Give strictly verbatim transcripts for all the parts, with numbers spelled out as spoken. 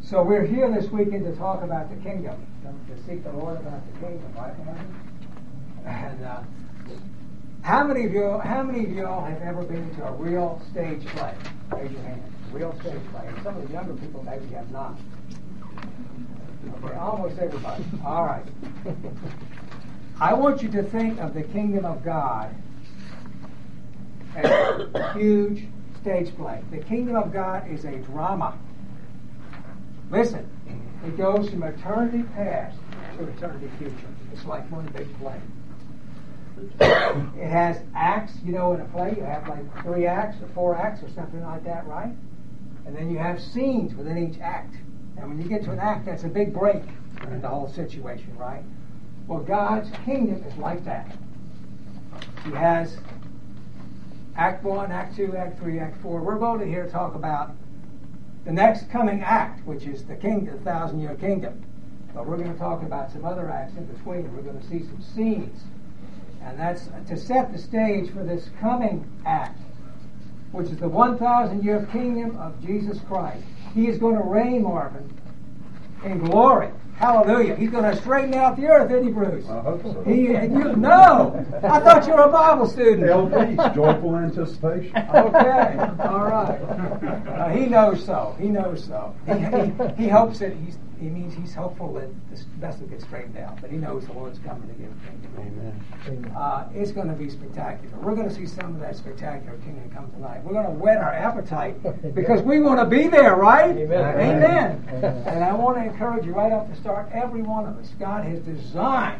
So we're here this weekend to talk about the kingdom, to seek the Lord about the kingdom, right, Andy? And uh, how many of you, how many of y'all have ever been to a real stage play? Raise your hand. Real stage play. And some of the younger people maybe have not. Okay, almost everybody. All right. I want you to think of the kingdom of God as a huge stage play. The kingdom of God is a drama. Listen, it goes from eternity past to eternity future. It's like one big play. It has acts, you know, in a play you have like three acts or four acts or something like that, right? And then you have scenes within each act. And when you get to an act, that's a big break in the whole situation, right? Well, God's kingdom is like that. He has Act one, Act two, Act three, Act four. We're going to here talk about the next coming act, which is the kingdom, the thousand-year kingdom. But we're going to talk about some other acts in between. We're going to see some scenes. And that's to set the stage for this coming act, which is the one thousand year kingdom of Jesus Christ. He is going to reign, Marvin, in glory. Hallelujah. He's going to straighten out the earth, isn't he, Bruce? I hope so. He, you, no! I thought you were a Bible student. L P's, joyful anticipation. Okay, all right. Uh, he knows so. He knows so. He, he, he hopes that he's, he means he's hopeful that this vessel gets straightened out, but he knows the Lord's coming to give a kingdom. Amen. Uh, it's going to be spectacular. We're going to see some of that spectacular kingdom come tonight. We're going to whet our appetite because we want to be there, right? Amen. Amen. Amen. And I want to encourage you right off the start, every one of us, God has designed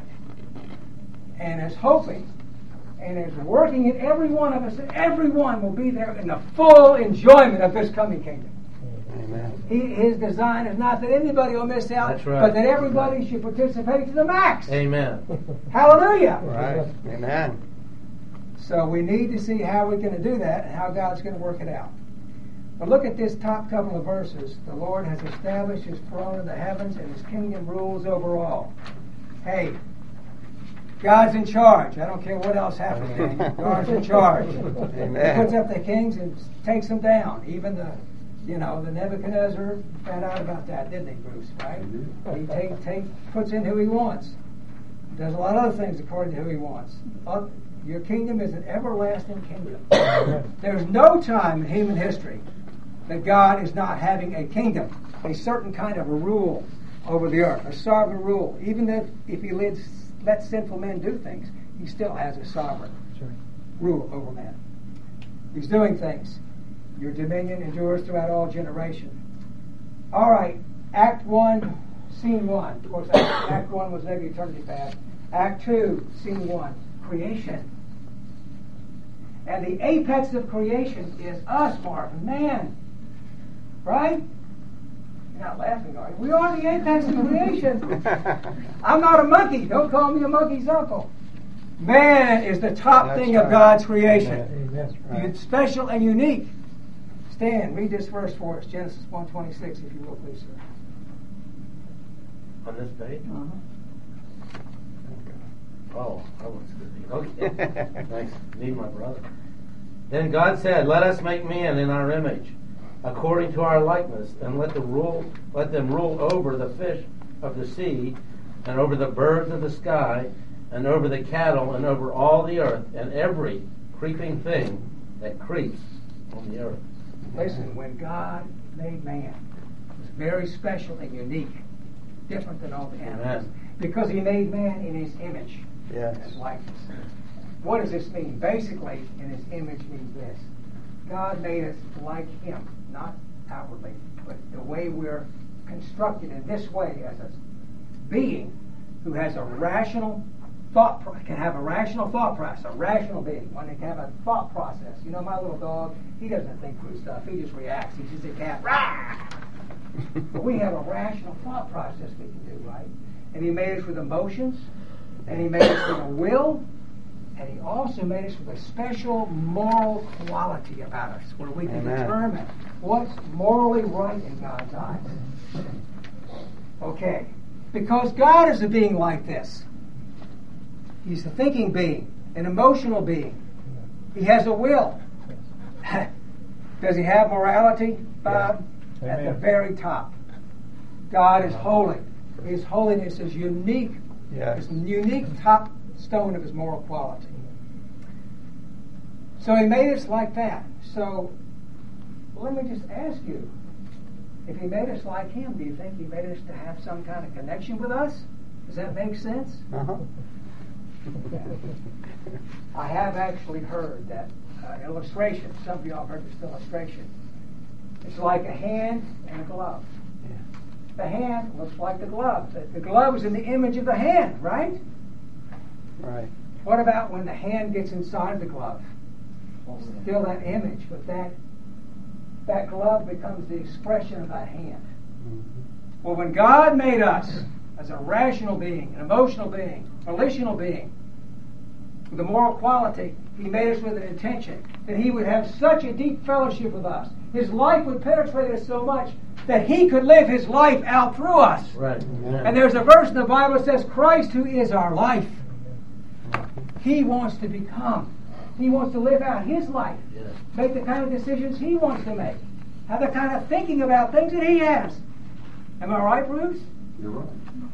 and is hoping and is working in every one of us, that everyone will be there in the full enjoyment of this coming kingdom. Amen. He, his design is not that anybody will miss out, That's right. but that everybody should participate to the max. Amen. Hallelujah. Right. Amen. So we need to see how we're going to do that and how God's going to work it out. But look at this top couple of verses. The Lord has established His throne in the heavens, and His kingdom rules over all. Hey, God's in charge. I don't care what else happens to Him. God's in charge. Amen. He puts up the kings and takes them down. Even the, you know, the Nebuchadnezzar found out about that, didn't he, Bruce? Right? Mm-hmm. He take, take, puts in who he wants. Does a lot of other things according to who he wants. Uh, your kingdom is an everlasting kingdom. There's no time in human history that God is not having a kingdom, a certain kind of a rule over the earth, a sovereign rule. Even if, if He lets, lets sinful men do things, He still has a sovereign Sure. rule over men. He's doing things. Your dominion endures throughout all generation. All right, Act one, Scene one. Of course, Act, act one was maybe eternity past. Act two, Scene one, creation. And the apex of creation is us, Marvin, man. Right? You're not laughing, are you? We are the apex of creation. I'm not a monkey. Don't call me a monkey's uncle. Man is the top That's thing right. of God's creation. Amen. That's right. It's special and unique. Stan, read this verse for us, Genesis one twenty-six, if you will, please, sir. On this page? Uh-huh. Oh, I was good. Okay. Thanks. Need my brother. Then God said, "Let us make man in our image, according to our likeness, and let the rule let them rule over the fish of the sea, and over the birds of the sky, and over the cattle, and over all the earth, and every creeping thing that creeps on the earth." Listen, when God made man, it was very special and unique, different than all the animals, Amen. because He made man in His image Yes. and likeness. What does this mean? Basically, in His image means this: God made us like Him, not outwardly, but the way we're constructed in this way as a being who has a rational thought, pro- can have a rational thought process, a rational being, one that can have a thought process. You know, my little dog, he doesn't think through stuff. He just reacts. He's just a cat. Rah! But we have a rational thought process we can do, right? And He made us with emotions, and He made us with a will, and He also made us with a special moral quality about us, where we can Amen. determine what's morally right in God's eyes. Okay. Because God is a being like this. He's a thinking being, an emotional being. He has a will. Does He have morality, Bob? Yes. At the Amen. very top. God is holy. His holiness is unique. Yes. It's the unique top stone of his moral quality. So he made us like that. So let me just ask you, if he made us like him, do you think he made us to have some kind of connection with us? Does that make sense? Uh-huh. I have actually heard that uh, illustration. Some of you all have heard this illustration. It's like a hand and a glove. Yeah. The hand looks like the glove. The, the glove is in the image of the hand, right? Right. What about when the hand gets inside the glove? Still that image, but that that glove becomes the expression of that hand. Mm-hmm. Well, when God made us as a rational being, an emotional being, volitional being, with a moral quality, he made us with an intention that he would have such a deep fellowship with us. His life would penetrate us so much that he could live his life out through us. Right. And there's a verse in the Bible that says, Christ, who is our life, he wants to become. He wants to live out his life. Yes. Make the kind of decisions he wants to make. Have the kind of thinking about things that he has. Am I right, Bruce? You're right.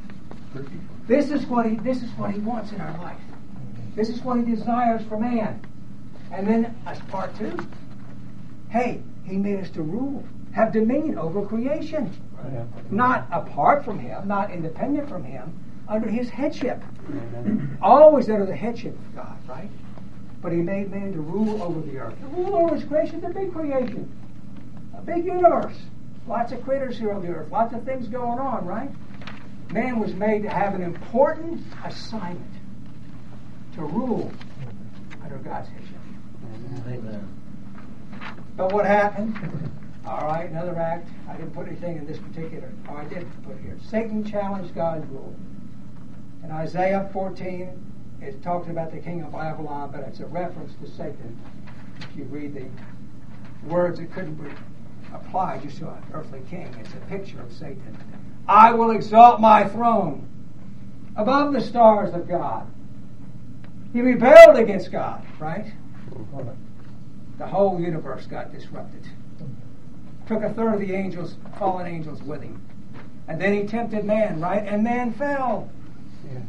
This is what he this is what he wants in our life. This is what he desires for man. And then as part two, hey, he made us to rule, have dominion over creation. Yeah. Not apart from him, not independent from him, under his headship. Amen. Always under the headship of God, right? But he made man to rule over the earth. To rule over his creation, it's a big creation. A big universe. Lots of critters here on the earth. Lots of things going on, right? Man was made to have an important assignment. To rule under God's headship. Amen. But what happened? All right, another act. I didn't put anything in this particular. Oh, I did put it here. Satan challenged God's rule. In Isaiah fourteen, it talks about the king of Babylon, but it's a reference to Satan. If you read the words, it couldn't be applied just to an earthly king. It's a picture of Satan. I will exalt my throne above the stars of God. He rebelled against God, right? The whole universe got disrupted. Took a third of the angels, fallen angels, with him. And then he tempted man, right? And man fell. Yes.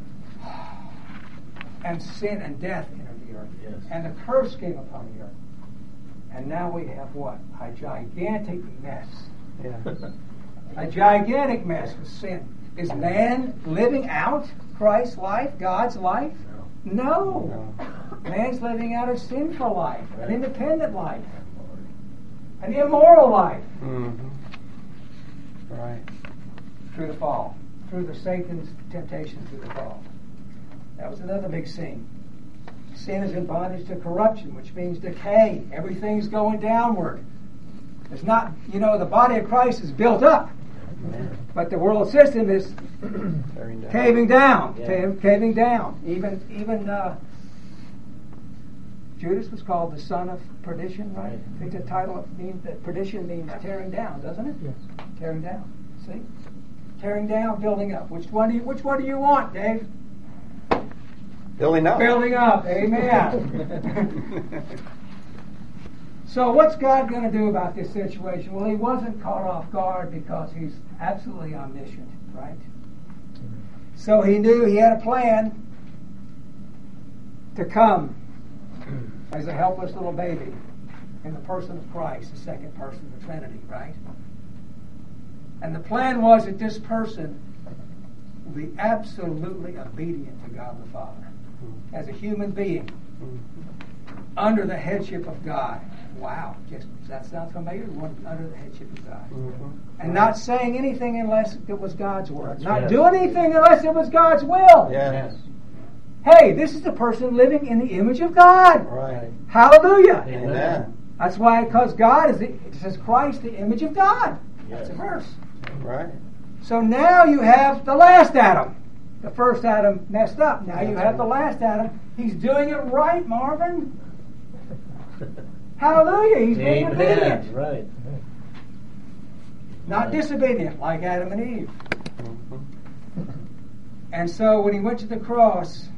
And sin and death entered the earth. Yes. And the curse came upon the earth. And now we have what? A gigantic mess. Yeah. A gigantic mess with sin. Is man living out Christ's life, God's life? No. No. Man's living out a sinful life, an independent life, an immoral life. Mm-hmm. Right. Through the fall, through the Satan's temptation through the fall. That was another big sin. Sin is in bondage to corruption, which means decay. Everything's going downward. It's not, you know, the body of Christ is built up, but the world system is Tearing down. caving down, Yeah. ca- caving down. Even, even uh, Judas was called the son of perdition, right? Right. I think the title of means that perdition means tearing down, doesn't it? Yes. Tearing down. See, tearing down, building up. Which one do you? Which one do you want, Dave? Building up. Building up. Amen. So what's God going to do about this situation? Well, he wasn't caught off guard because he's absolutely omniscient, right? So he knew he had a plan to come as a helpless little baby in the person of Christ, the second person of the Trinity, right? And the plan was that this person will be absolutely obedient to God the Father as a human being under the headship of God. Wow, just does that sound familiar? One under the headship of God. Mm-hmm. And not saying anything unless it was God's word. Not Yes. doing anything unless it was God's will. Yes. Hey, this is the person living in the image of God. Right. Hallelujah. Amen. Amen. That's why, because God is, the, it says Christ, the image of God. That's a Yes. verse. Right. So now you have the last Adam. The first Adam messed up. Now you have the last Adam. He's doing it right, Marvin. Hallelujah. He's being Amen. obedient. Right. Not disobedient like Adam and Eve. Mm-hmm. And so when he went to the cross,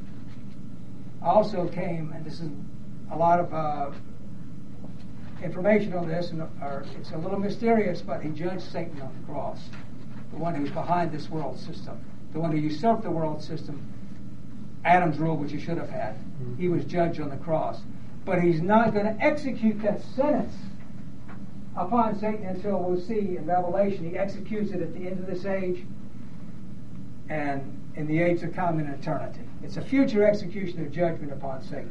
also came, and this is a lot of uh, information on this, and or it's a little mysterious, but he judged Satan on the cross. the one who's behind this world system, the one who usurped the world system, Adam's rule, which he should have had. Mm-hmm. He was judged on the cross. But he's not going to execute that sentence upon Satan until we'll see in Revelation he executes it at the end of this age and in the age to come in eternity. It's a future execution of judgment upon Satan.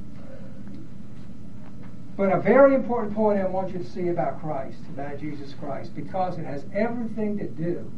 But a very important point I want you to see about Christ, about Jesus Christ, because it has everything to do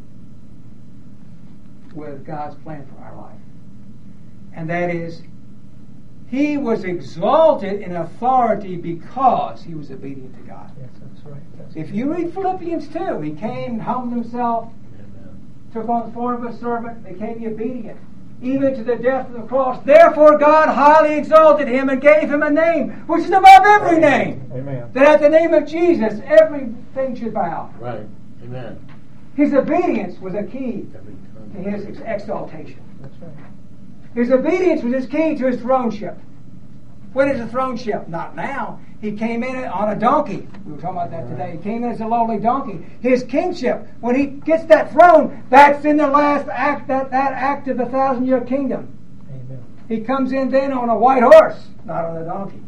with God's plan for our life. And that is, he was exalted in authority because he was obedient to God. Yes, that's right. That's if you read Philippians two, he came, humbled himself, Amen. Took on the form of a servant, became obedient, even to the death of the cross. Therefore God highly exalted him and gave him a name which is above every name. Amen. That at the name of Jesus everything should bow. Right. Amen. His obedience was a key to his exaltation. That's right. His obedience was his key to his throneship. When is the throneship? Not now. He came in on a donkey. We were talking about that today. He came in as a lowly donkey. His kingship, when he gets that throne, that's in the last act, that, that act of the thousand-year kingdom. Amen. He comes in then on a white horse, not on a donkey.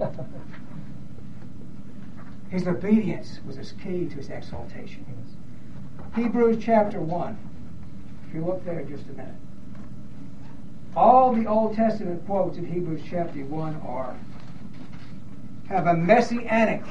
His obedience was his key to his exaltation. Hebrews chapter one. If you look there just a minute. All the Old Testament quotes in Hebrews chapter one are have a messianic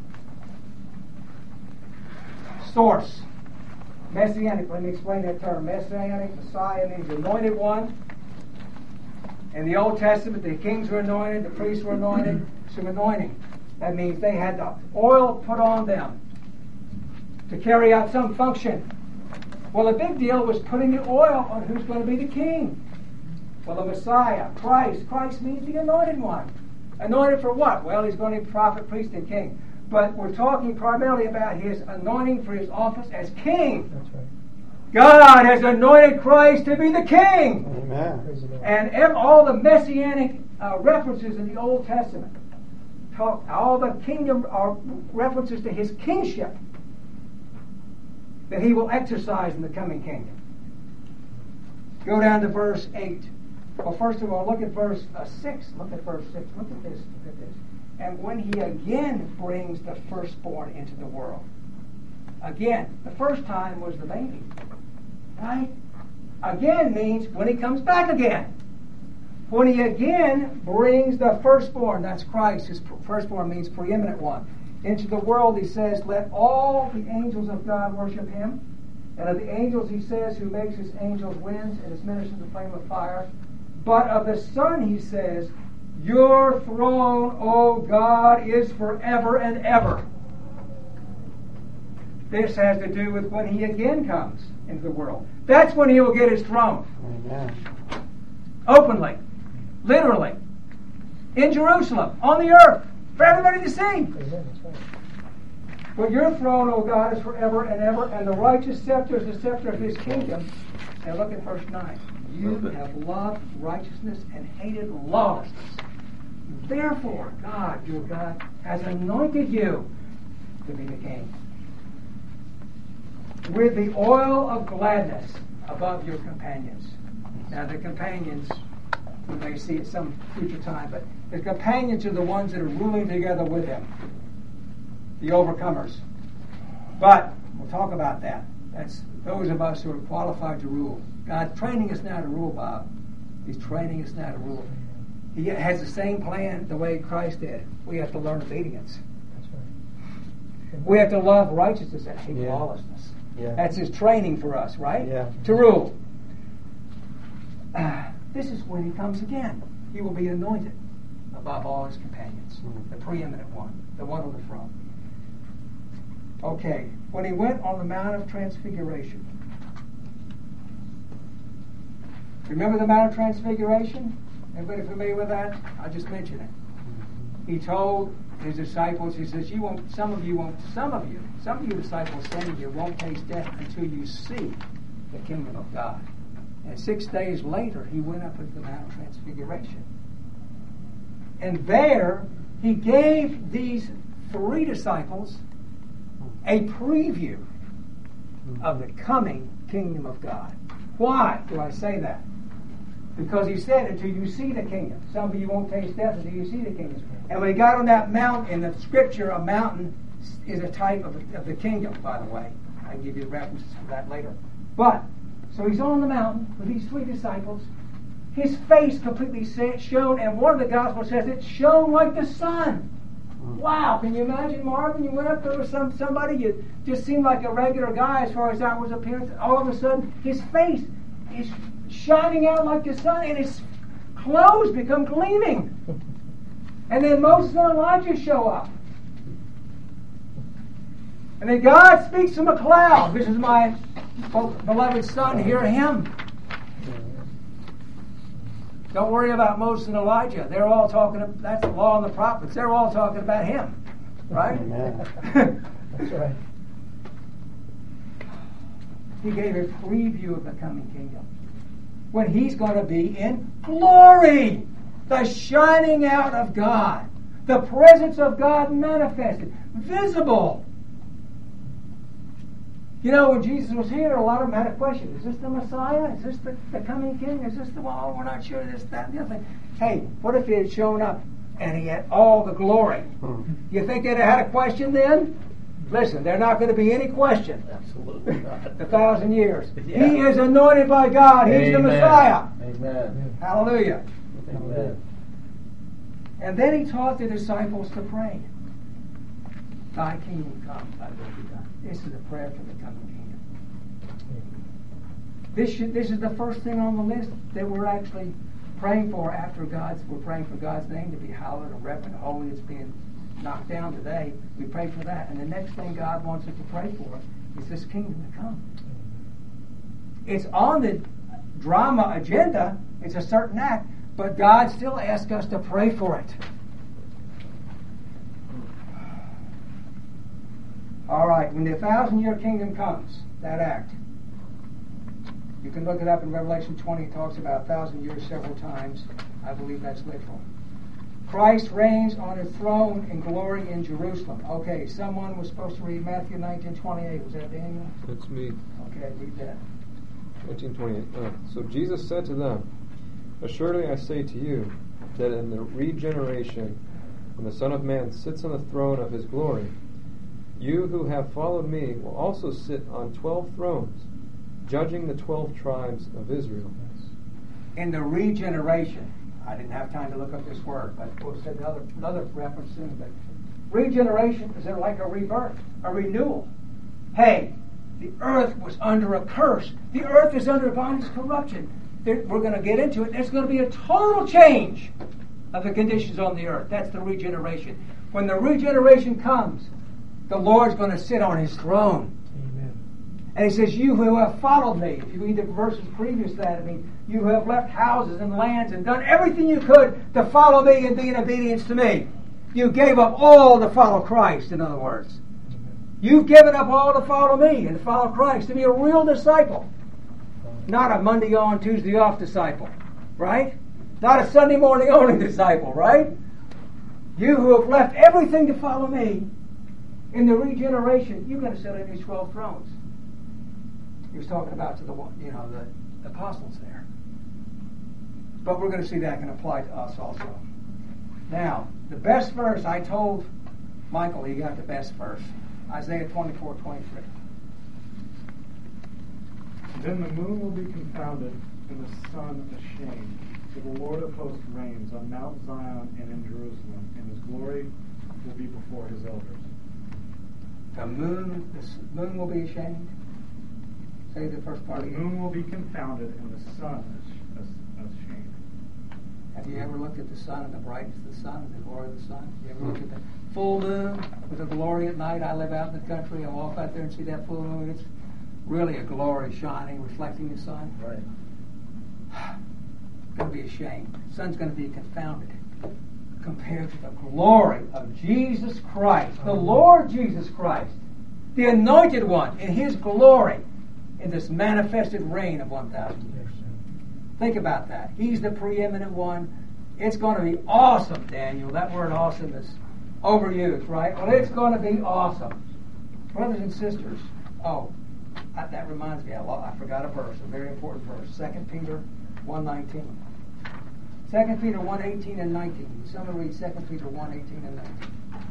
source. Messianic, let me explain that term. Messianic, Messiah means anointed one. In the Old Testament, the kings were anointed, the priests were anointed, some anointing. That means they had the oil put on them to carry out some function. Well, the big deal was putting the oil on who's going to be the king. Well, the Messiah, Christ. Christ means the anointed one. Anointed for what? Well, he's going to be prophet, priest, and king. But we're talking primarily about his anointing for his office as king. That's right. God has anointed Christ to be the king. Amen. And ev- all the messianic uh, references in the Old Testament, talk, all the kingdom are references to his kingship that he will exercise in the coming kingdom. Go down to verse eight. Well, first of all, look at verse uh, six. Look at verse six. Look at this. Look at this. And when he again brings the firstborn into the world. Again, the first time was the baby. Right? Again means when he comes back again. When he again brings the firstborn, that's Christ. His firstborn means preeminent one. Into the world, he says, let all the angels of God worship him. And of the angels, he says, who makes his angels winds and his ministers a flame of fire. But of the Son, he says, your throne, O God, is forever and ever. This has to do with when he again comes into the world. That's when he will get his throne. Amen. Openly, literally, in Jerusalem, on the earth, for everybody to see. Amen. That's right. But your throne, O God, is forever and ever, and the righteous scepter is the scepter of his kingdom. Now look at verse nine. You have loved righteousness and hated lawlessness. Therefore, God, your God, has anointed you to be the king with the oil of gladness above your companions. Now the companions, we may see at some future time, but the companions are the ones that are ruling together with him. The overcomers. But we'll talk about that. That's those of us who are qualified to rule. God's training us now to rule, Bob. He's training us now to rule. He has the same plan the way Christ did. We have to learn obedience. That's right. We have to love righteousness and hate Yeah. lawlessness. Yeah. That's his training for us, right? Yeah. To rule. Uh, this is when he comes again. He will be anointed above all his companions. Mm. The preeminent one. The one on the throne. Okay. When he went on the Mount of Transfiguration. Remember the Mount of Transfiguration? Everybody familiar with that? I'll just mention it. He told his disciples, he says, "You won't. Some of you won't. Some of you, some of you disciples standing here won't taste death until you see the kingdom of God." And six days later, he went up into the Mount of Transfiguration, and there he gave these three disciples a preview of the coming kingdom of God. Why do I say that? Because he said, until you see the kingdom. Some of you won't taste death until you see the kingdom. And when he got on that mountain, in the scripture, a mountain is a type of, of the kingdom, by the way. I can give you references for that later. But, so he's on the mountain with these three disciples. His face completely shone, and one of the Gospels says it shone like the sun. Wow, can you imagine, Marvin? You went up there with some, somebody, you just seemed like a regular guy as far as outward appearance. All of a sudden, his face is shining out like the sun, and his clothes become gleaming. And then Moses and Elijah show up. And then God speaks from a cloud. This is my beloved son, hear him. Don't worry about Moses and Elijah. They're all talking about, that's the law and the prophets. They're all talking about him. Right? Amen. That's right. He gave a preview of the coming kingdom. When he's going to be in glory. The shining out of God. The presence of God manifested. Visible. You know, when Jesus was here, a lot of them had a question. Is this the Messiah? Is this the, the coming king? Is this the one? Oh, we're not sure this, that, and the other thing. Hey, what if he had shown up and he had all the glory? Hmm. You think they'd have had a question then? Listen, there's not going to be any question. Absolutely not. A thousand years. Yeah. He is anointed by God. He's Amen. the Messiah. Amen. Hallelujah. Amen. And then he taught the disciples to pray. Thy kingdom come, thy will be done. This is a prayer for the coming kingdom. This should, this is the first thing on the list that we're actually praying for after God's, we're praying for God's name to be hallowed and reverent and holy. It's being knocked down today. We pray for that. And the next thing God wants us to pray for is this kingdom to come. It's on the drama agenda. It's a certain act. But God still asks us to pray for it. All right, when the thousand-year kingdom comes, that act, you can look it up in Revelation twenty. It talks about a thousand years several times. I believe that's literal. Christ reigns on his throne in glory in Jerusalem. Okay, someone was supposed to read Matthew nineteen twenty-eight. Was that Daniel? That's me. Okay, read that. nineteen twenty-eight. Uh, so Jesus said to them, assuredly I say to you, that in the regeneration, when the Son of Man sits on the throne of his glory, you who have followed me will also sit on twelve thrones, judging the twelve tribes of Israel. In the regeneration, I didn't have time to look up this word, but we'll say another, another reference soon. But regeneration is like a rebirth, a renewal. Hey, the earth was under a curse. The earth is under bondage corruption. There, we're going to get into it. There's going to be a total change of the conditions on the earth. That's the regeneration. When the regeneration comes, the Lord's going to sit on his throne. Amen. And he says, you who have followed me, if you read the verses previous to that, I mean, you who have left houses and lands and done everything you could to follow me and be in obedience to me. You gave up all to follow Christ, in other words. Amen. You've given up all to follow me and to follow Christ, to be a real disciple. Not a Monday on, Tuesday off disciple, right? Not a Sunday morning only disciple, right? You who have left everything to follow me, in the regeneration, you're going to sit on these twelve thrones. He was talking about to the you know the apostles there. But we're going to see that can apply to us also. Now, the best verse, I told Michael he got the best verse. Isaiah twenty-four twenty-three. Then the moon will be confounded and the sun ashamed. For the Lord of hosts reigns on Mount Zion and in Jerusalem, and his glory will be before his elders. The moon, the moon will be ashamed. Say the first part The again. moon will be confounded and the sun is ashamed. Have you ever looked at the sun and the brightness of the sun and the glory of the sun? You ever looked at the full moon with the glory at night? I live out in the country. I walk out there and see that full moon. It's really a glory shining, reflecting the sun. Right. It's going to be ashamed. The sun's going to be confounded compared to the glory of Jesus Christ, the Lord Jesus Christ, the anointed one in his glory in this manifested reign of one thousand years. Think about that. He's the preeminent one. It's going to be awesome, Daniel. That word awesome is overused, right? Well, it's going to be awesome. Brothers and sisters, oh, I, that reminds me, I, lo- I forgot a verse, a very important verse, Second Peter one nineteen. Second Peter one eighteen and nineteen. Someone read Second Peter one eighteen and nineteen.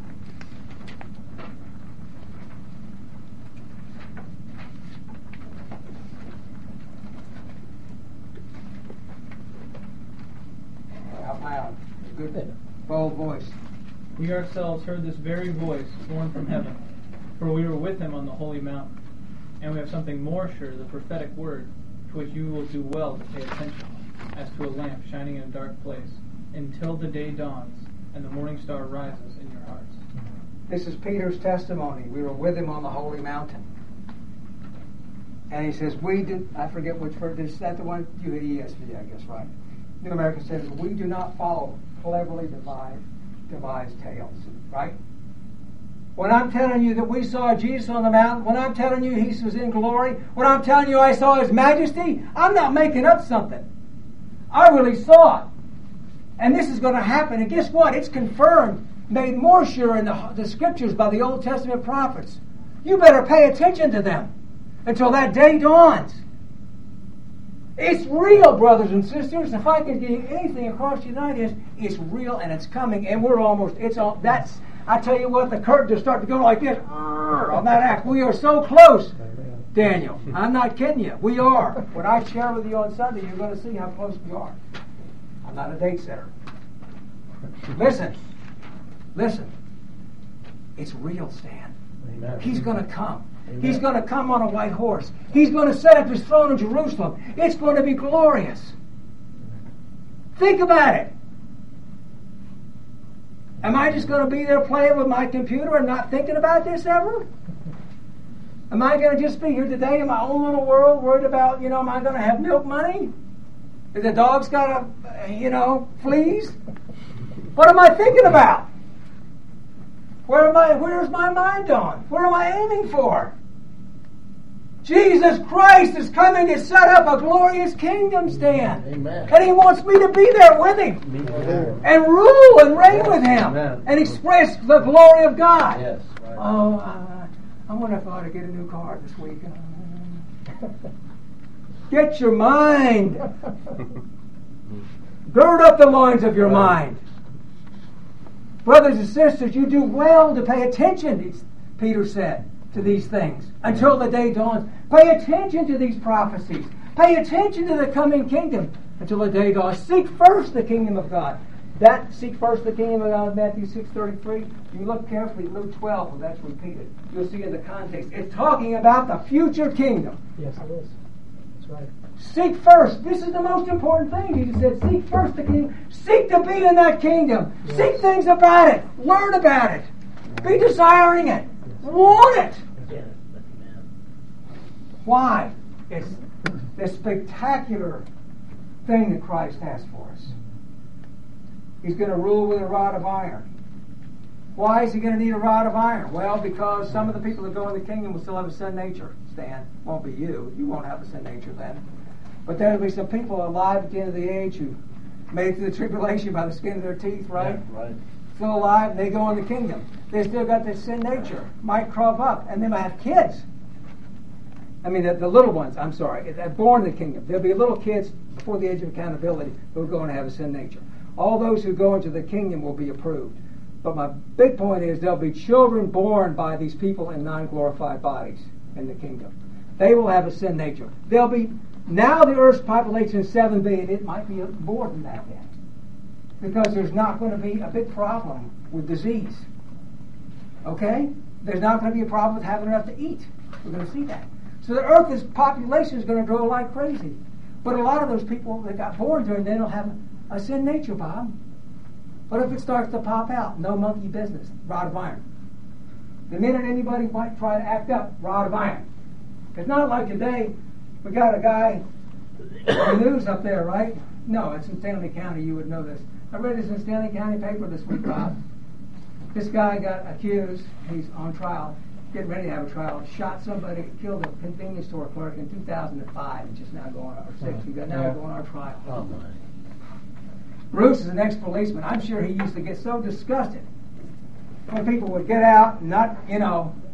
Out loud. Good, bold voice. We ourselves heard this very voice born from heaven, for we were with him on the holy mountain. And we have something more sure, the prophetic word, to which you will do well to pay attention, as to a lamp shining in a dark place, until the day dawns and the morning star rises in your hearts. This is Peter's testimony. We were with him on the holy mountain. And he says, we did, I forget which verse, is that the one? You had E S V, I guess, right? New American says, we do not follow cleverly devised, devised tales, right? When I'm telling you that we saw Jesus on the mountain, when I'm telling you he was in glory, when I'm telling you I saw his majesty, I'm not making up something. I really saw it. And this is going to happen. And guess what? It's confirmed, made more sure in the, the scriptures by the Old Testament prophets. You better pay attention to them until that day dawns. It's real, brothers and sisters. If I can get anything across the United States, it's real and it's coming, and we're almost, it's all, that's, I tell you what, the curtain just started to go like this on that act. We are so close, Daniel. I'm not kidding you. We are. When I share with you on Sunday, you're going to see how close we are. I'm not a date setter. Listen. Listen. It's real, Stan. Amen. He's going to come. Amen. He's going to come on a white horse. He's going to set up his throne in Jerusalem. It's going to be glorious. Think about it. Am I just going to be there playing with my computer and not thinking about this ever? Am I going to just be here today in my own little world worried about, you know, am I going to have milk money? Is the dog's got a, you know, fleas? What am I thinking about? Where am I? Where's my mind on? Where am I aiming for? Jesus Christ is coming to set up a glorious kingdom, Stan. Amen. And he wants me to be there with him. Amen. And rule and reign with him. Amen. And express the glory of God. Yes. Right. Oh, uh, I wonder if I ought to get a new car this week. Get your mind. Gird up the loins of your mind. Brothers and sisters, you do well to pay attention, Peter said, to these things until the day dawns. Pay attention to these prophecies. Pay attention to the coming kingdom until the day dawns. Seek first the kingdom of God. That seek first the kingdom of God, Matthew six thirty-three. You look carefully at Luke twelve, and that's repeated. You'll see in the context. It's talking about the future kingdom. Yes, it is. That's right. Seek first. This is the most important thing. Jesus said, seek first the kingdom. Seek to be in that kingdom. Yes. Seek things about it. Learn about it. Be desiring it. Yes. Want it. Yes. Why? It's the spectacular thing that Christ has for us. He's going to rule with a rod of iron. Why is he going to need a rod of iron? Well, because some of the people that go in the kingdom will still have a sin nature. Stan, won't be you. You won't have a sin nature then. But there will be some people alive at the end of the age who made it through the tribulation by the skin of their teeth, right? Yeah, right. Still alive, and they go in the kingdom. They still got this sin nature. Might crop up, and they might have kids. I mean, the, the little ones, I'm sorry, they're born in the kingdom. There'll be little kids before the age of accountability who will go and have a sin nature. All those who go into the kingdom will be approved. But my big point is there'll be children born by these people in non-glorified bodies in the kingdom. They will have a sin nature. There'll be, now the earth's population is seven billion. It might be more than that then. Because there's not going to be a big problem with disease. Okay? There's not going to be a problem with having enough to eat. We're going to see that. So the earth's population is going to grow like crazy. But a lot of those people that got born during then will have a sin nature, Bob. What if it starts to pop out? No monkey business. Rod of iron. The minute anybody might try to act up, rod of iron. It's not like today, we got a guy on the news up there, right? No, it's in Stanley County. You would know this. I read this in Stanley County paper this week, Bob. This guy got accused. He's on trial, getting ready to have a trial. Shot somebody, killed a convenience store clerk in two thousand five. It's just now going on, or six. We got now going on trial. Oh my. Bruce is an ex-policeman. I'm sure he used to get so disgusted when people would get out and not, you know,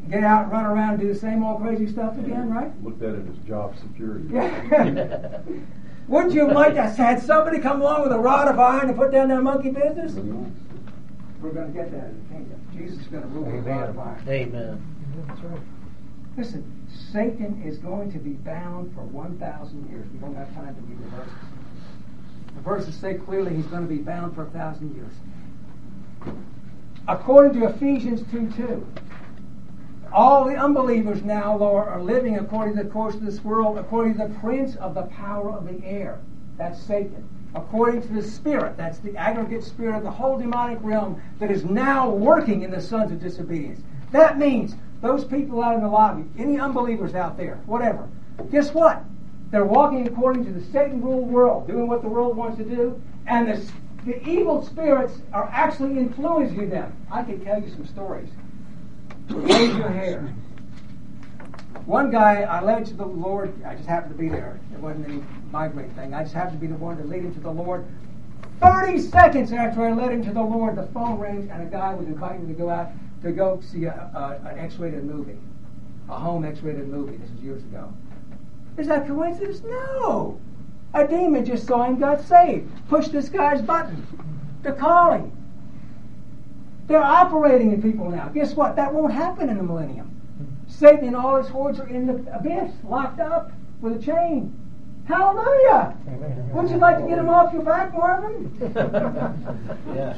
get out and run around and do the same old crazy stuff again, right? Looked at it as job security. Yeah. Wouldn't you like to have somebody come along with a rod of iron to put down that monkey business? We're going to get that in the kingdom. Jesus is going to rule with a rod of iron. Amen. That's right. Listen, Satan is going to be bound for one thousand years. We don't have time to read the verses. The verses say clearly he's going to be bound for a thousand years. According to Ephesians two two, all the unbelievers now, Lord, are living according to the course of this world, according to the prince of the power of the air. That's Satan. According to the spirit, that's the aggregate spirit of the whole demonic realm that is now working in the sons of disobedience. That means those people out in the lobby, any unbelievers out there, whatever, guess what? They're walking according to the Satan-ruled world, doing what the world wants to do, and the, the evil spirits are actually influencing them. I can tell you some stories. Raise your hair. One guy I led to the Lord, I just happened to be there. It wasn't any migrate thing. I just happened to be the one to lead him to the Lord. Thirty seconds after I led him to the Lord, the phone rings and a guy was inviting me to go out to go see a, a, an X-rated movie. A home X-rated movie. This was years ago. Is that coincidence? No. A demon just saw him, got saved. Pushed this guy's button. They're calling. They're operating in people now. Guess what? That won't happen in the millennium. Satan and all his hordes are in the abyss, locked up with a chain. Hallelujah! Amen. Wouldn't you like to get him off your back, Marvin? Yeah.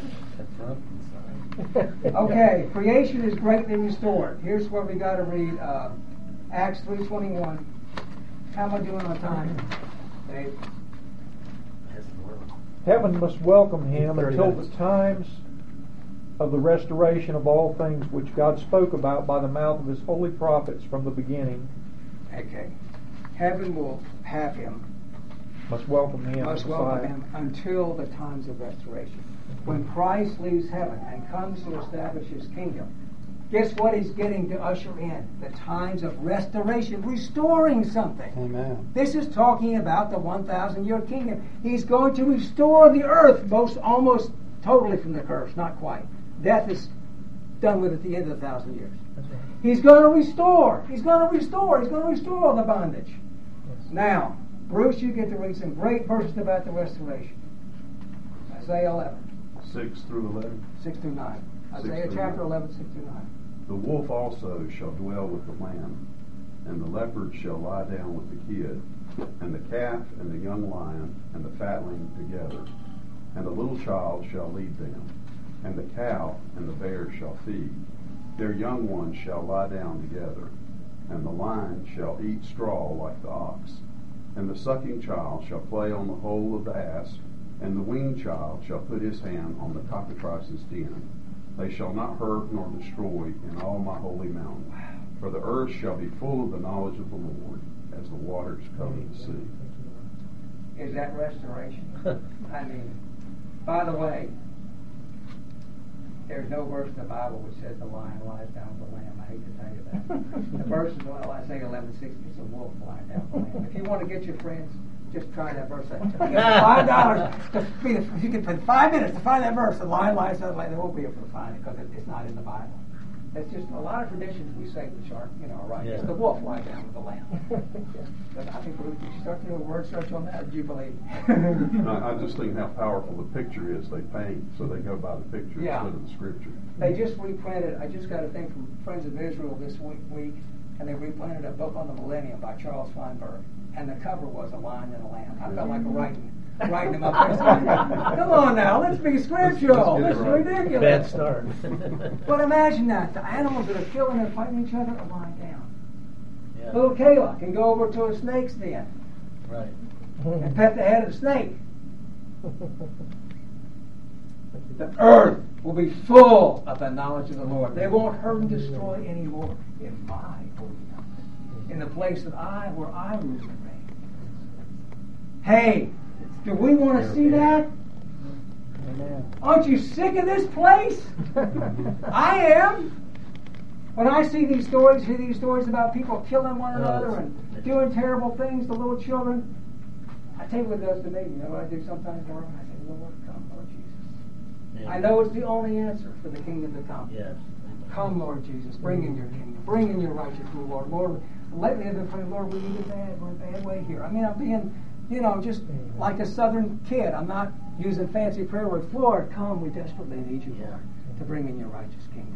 Okay, creation is greatly restored. Here's where we got to read uh, Acts three twenty-one. How am I doing on time, Dave? Heaven must welcome him until the times of the restoration of all things which God spoke about by the mouth of his holy prophets from the beginning. Okay. Heaven will have him, Must welcome him. must Messiah. welcome him until the times of restoration. When Christ leaves heaven and comes to establish his kingdom, guess what he's getting to usher in? The times of restoration, restoring something. Amen. This is talking about the one thousand year kingdom. He's going to restore the earth most almost totally from the curse, not quite. Death is done with at the end of the thousand years. He's going to restore. He's going to restore. He's going to restore all the bondage. Yes. Now, Bruce, you get to read some great verses about the restoration. Isaiah eleven, Six through eleven. six through nine. Isaiah through chapter nine. eleven, six through nine. The wolf also shall dwell with the lamb, and the leopard shall lie down with the kid, and the calf and the young lion and the fatling together, and the little child shall lead them, and the cow and the bear shall feed. Their young ones shall lie down together, and the lion shall eat straw like the ox, and the sucking child shall play on the hole of the ass, and the weaned child shall put his hand on the cockatrice's den. They shall not hurt nor destroy in all my holy mountain. For the earth shall be full of the knowledge of the Lord, as the waters cover the sea. Is that restoration? I mean, by the way, there's no verse in the Bible which says the lion lies down with the lamb. I hate to tell you that. The verse is, well, Isaiah eleven six, it's a wolf lying down with the lamb. If you want to get your friends, just try that verse out. Five dollars to be the, you can spend five minutes to find that verse. The lion lies down with the lamb. They won't be able to find it because it, it's not in the Bible. It's just a lot of traditions we say which aren't, you know, right. Yeah. It's the wolf lying down with the lamb. But I think we should start doing a word search on that. Do you believe? I, I just think how powerful the picture is they paint, so they go by the picture Yeah. instead of the scripture. They just reprinted, I just got a thing from Friends of Israel this week, week and they reprinted a book on the millennium by Charles Feinberg. And the cover was a lion and a lamb. I felt like writing, writing them up. Come on now, let's be scriptural. Let's This get is it right. ridiculous. Bad start. But imagine that. The animals that are killing and fighting each other are lying down. Yeah. Little Kayla can go over to a snake's den Right. and pet the head of the snake. The earth will be full of the knowledge of the Lord. They won't hurt and destroy any more in my holy mountain, in the place that I, where I rule and reign. Hey, do we want to see that? Amen. Aren't you sick of this place? I am. When I see these stories, hear these stories about people killing one another and doing terrible things to little children, I tell you what it does to me. You know what I do sometimes, Lord? I say, Lord, come, Lord Jesus. Yeah. I know it's the only answer for the kingdom to come. Yes. Come, Lord Jesus, bring in your kingdom, bring in your righteous rule, Lord. Lord, let me have the prayer, Lord, we need a bad, we're a bad way here. I mean, I'm being, you know, just like a southern kid. I'm not using fancy prayer words. Lord, come, we desperately need you, Lord, to bring in your righteous kingdom.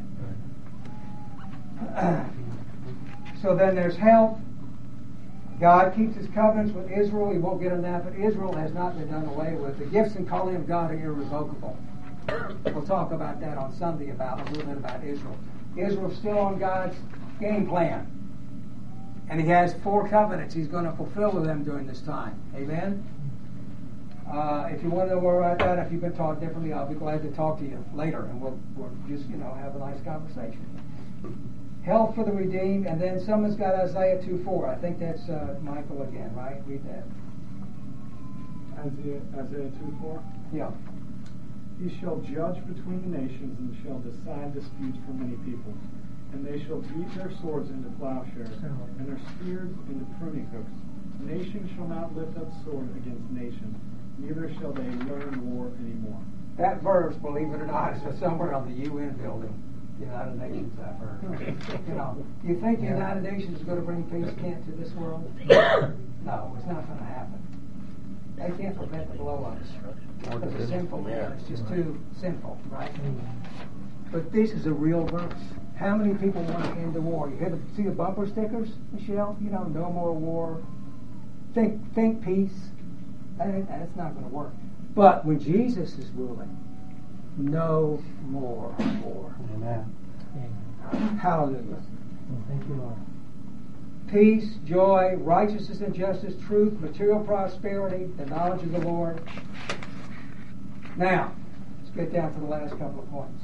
So then there's help. God keeps his covenants with Israel. We won't get on that, but Israel has not been done away with. The gifts and calling of God are irrevocable. We'll talk about that on Sunday, about a little bit about Israel. Israel's still on God's game plan. And he has four covenants he's going to fulfill with them during this time. Amen? Uh, if you want to know more about that, if you've been taught differently, I'll be glad to talk to you later, and we'll, we'll just, you know, have a nice conversation. Health for the redeemed, and then someone's got Isaiah two four. I think that's uh, Michael again, right? Read that. Isaiah, Isaiah two four? Yeah. He shall judge between the nations and shall decide disputes for many people. And they shall beat their swords into plowshares and their spears into pruning hooks. Nation shall not lift up sword against nation, neither shall they learn war anymore. That verse, believe it or not, is somewhere on the U N building. United Nations, I've heard. You know, you think the United Nations is going to bring peace, Kent, to this world? No, it's not going to happen. They can't prevent the blow-ups. Because it's sinful, man. It's just too sinful, right? But this is a real verse. How many people want to end the war? You hear the, see the bumper stickers, Michelle? You know, no more war. Think, think peace. That, that's not going to work. But when Jesus is ruling, no more war. Amen. Hallelujah. Thank you, Lord. Peace, joy, righteousness and justice, truth, material prosperity, the knowledge of the Lord. Now, let's get down to the last couple of points.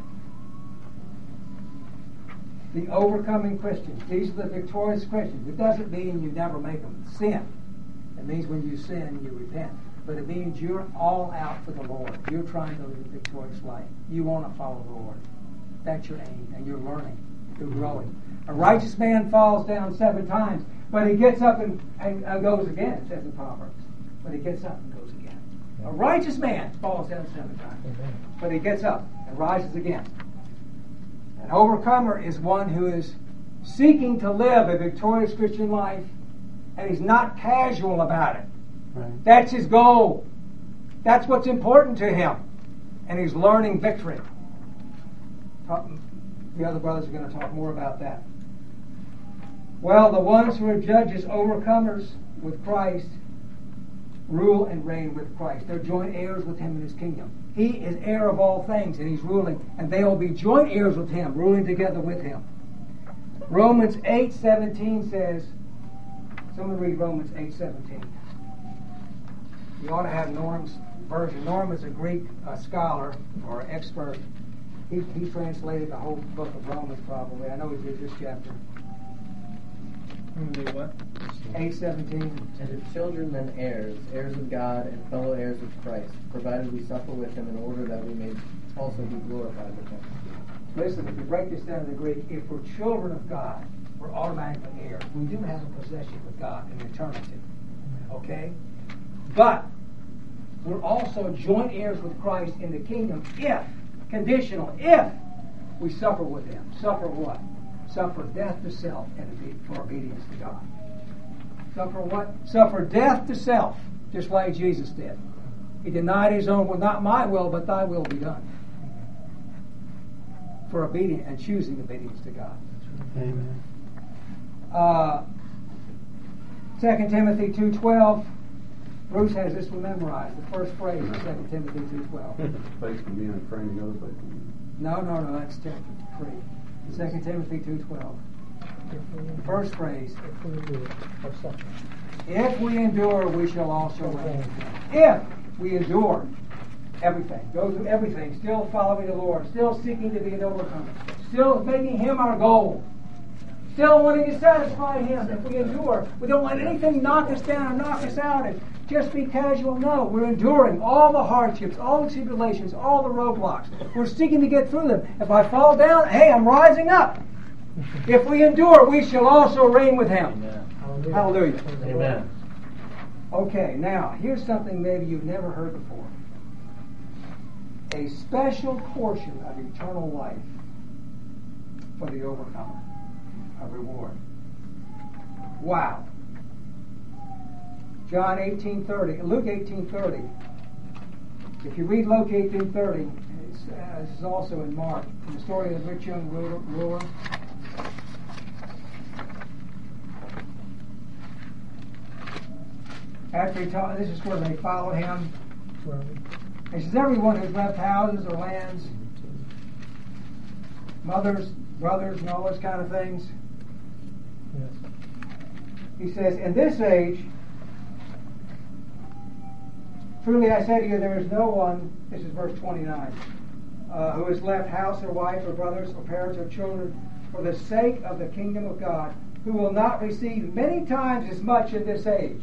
The overcoming Christians. These are the victorious Christians. It doesn't mean you never make them sin. It means when you sin, you repent. But it means you're all out for the Lord. You're trying to live a victorious life. You want to follow the Lord. That's your aim, and you're learning. You're growing. A righteous man falls down seven times, but he gets up and, and, and goes again, it says in Proverbs. But he gets up and goes again. A righteous man falls down seven times, but he gets up and rises again. An overcomer is one who is seeking to live a victorious Christian life, and he's not casual about it. Right. That's his goal. That's what's important to him. And he's learning victory. The other brothers are going to talk more about that. Well, the ones who are judges, overcomers with Christ, rule and reign with Christ. They're joint heirs with him in his kingdom. He is heir of all things, and he's ruling. And they will be joint heirs with him, ruling together with him. Romans eight seventeen says, someone read Romans eight seventeen. You ought to have Norm's version. Norm is a Greek uh, scholar or expert. He, he translated the whole book of Romans probably. I know he did this chapter. Do what? eight seventeen. And if children, then heirs, heirs of God and fellow heirs with Christ, provided we suffer with him in order that we may also be glorified with him. Listen, if you break this down in the Greek, if we're children of God, we're automatically heirs. We do have a possession with God in eternity. Okay? But we're also joint heirs with Christ in the kingdom if, conditional, if we suffer with him. Suffer what? Suffer death to self and for obedience to God. Suffer what? Suffer death to self, just like Jesus did. He denied his own will, not my will, but thy will be done. For obedience and choosing obedience to God. Amen. Uh, Second Timothy two twelve. Bruce has this one memorized. The first phrase of Second Timothy two twelve. Faith can be in training other faith. No, no, no. That's chapter three. Second Timothy two twelve. First phrase. If we do it, or suffer. If we endure, we shall also reign. If we endure everything, go through everything, still following the Lord, still seeking to be an overcomer, still making him our goal, still wanting to satisfy him. If we endure, we don't let anything knock us down or knock us out and just be casual. No, we're enduring all the hardships, all the tribulations, all the roadblocks. We're seeking to get through them. If I fall down, hey, I'm rising up. If we endure, we shall also reign with him. Amen. Hallelujah. Amen. Okay, now, here's something maybe you've never heard before. A special portion of eternal life for the overcomer. A reward. Wow. John eighteen thirty, Luke eighteen thirty. If you read Luke eighteen thirty, it's, uh, this is also in Mark, in the story of the rich young ruler. After he taught, this is where they followed him. He says, everyone who's left houses or lands, mothers, brothers, and all those kind of things. Yes. He says, in this age, truly I say to you, there is no one, this is verse twenty-nine, uh, who has left house or wife or brothers or parents or children for the sake of the kingdom of God, who will not receive many times as much in this age.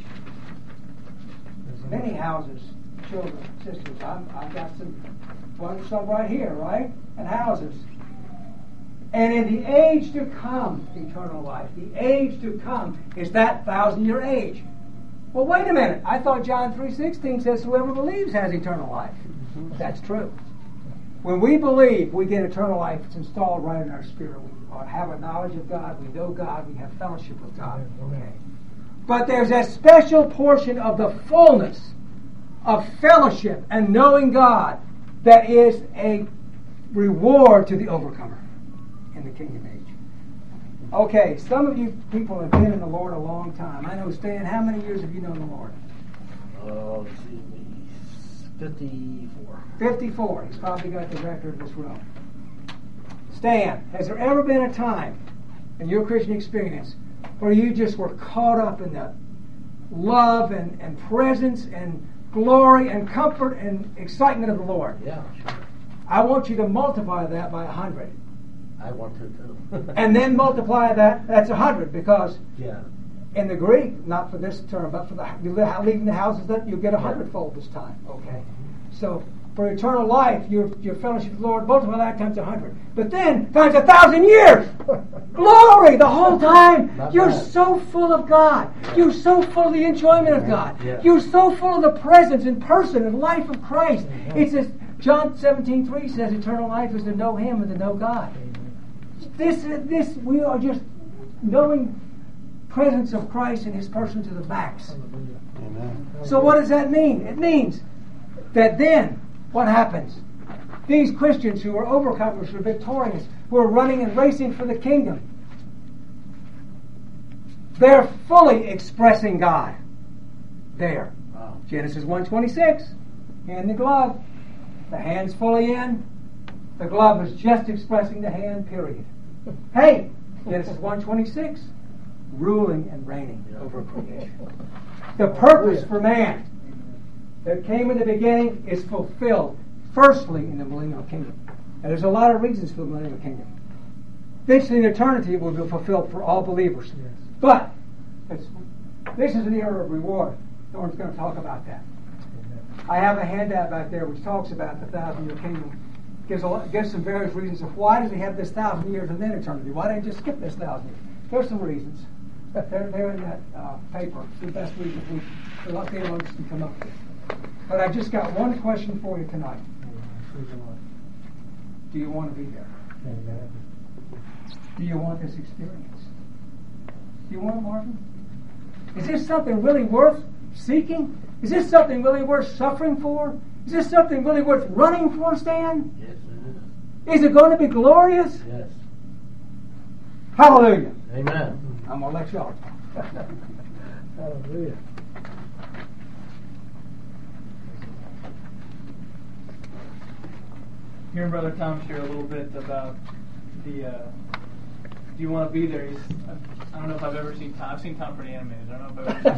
Many houses, children, sisters. I'm, I've got some, one, some right here, right? And houses. And in the age to come, eternal life. The age to come is that thousand-year age. Well, wait a minute. I thought John three sixteen says whoever believes has eternal life. But that's true. When we believe, we get eternal life. It's installed right in our spirit. We have a knowledge of God. We know God. We have fellowship with God. Okay. But there's a special portion of the fullness of fellowship and knowing God that is a reward to the overcomer in the kingdom age. Okay, some of you people have been in the Lord a long time. I know, Stan, how many years have you known the Lord? Oh, let's see, fifty-four. fifty-four. He's probably got the record in this room. Stan, has there ever been a time in your Christian experience where you just were caught up in the love and, and presence and glory and comfort and excitement of the Lord? Yeah, sure. I want you to multiply that by a hundred. I want to too. And then multiply that, that's a hundred, because yeah. in the Greek, not for this term, but for the leaving the houses, that you get a hundredfold this time. Okay. So for eternal life, your your fellowship with the Lord, multiply that times a hundred. But then times a thousand years. Glory the whole time. Not You're bad. so full of God. You're so full of the enjoyment of God. Yeah. You're so full of the presence and person and life of Christ. It says, John seventeen three says, eternal life is to know Him and to know God. This, this, we are just knowing presence of Christ and His person to the max. Amen. So what does that mean? It means that then, what happens? These Christians who are overcomers, who are victorious, who are running and racing for the kingdom, they're fully expressing God. There. Wow. Genesis one twenty-six. Hand the glove. The hand's fully in. The glove is just expressing the hand, period. Hey, Genesis one twenty-six. Ruling and reigning over creation. The purpose for man that came in the beginning is fulfilled, firstly, in the millennial kingdom. And there's a lot of reasons for the millennial kingdom. Eventually, in eternity, it will be fulfilled for all believers. Yes. But it's, this is an era of reward. Thorne's going to talk about that. Amen. I have a handout back there which talks about the thousand-year kingdom. Gives a lot, gives some various reasons of why does he have this thousand years and then eternity? Why didn't he just skip this thousand years? There's some reasons. They're, they're in that uh, paper. It's the best reasons we, the theologians can come up with. But I just got one question for you tonight. Do you want to be there? Do you want this experience? Do you want it, Marvin? Is this something really worth seeking? Is this something really worth suffering for? Is this something really worth running for, Stan? Yes, it is. Is it going to be glorious? Yes. Hallelujah. Amen. I'm going to let y'all. Hallelujah. Hearing Brother Tom share a little bit about the, uh, do you want to be there? He's, I don't know if I've ever seen Tom. I've seen Tom pretty animated. I don't know if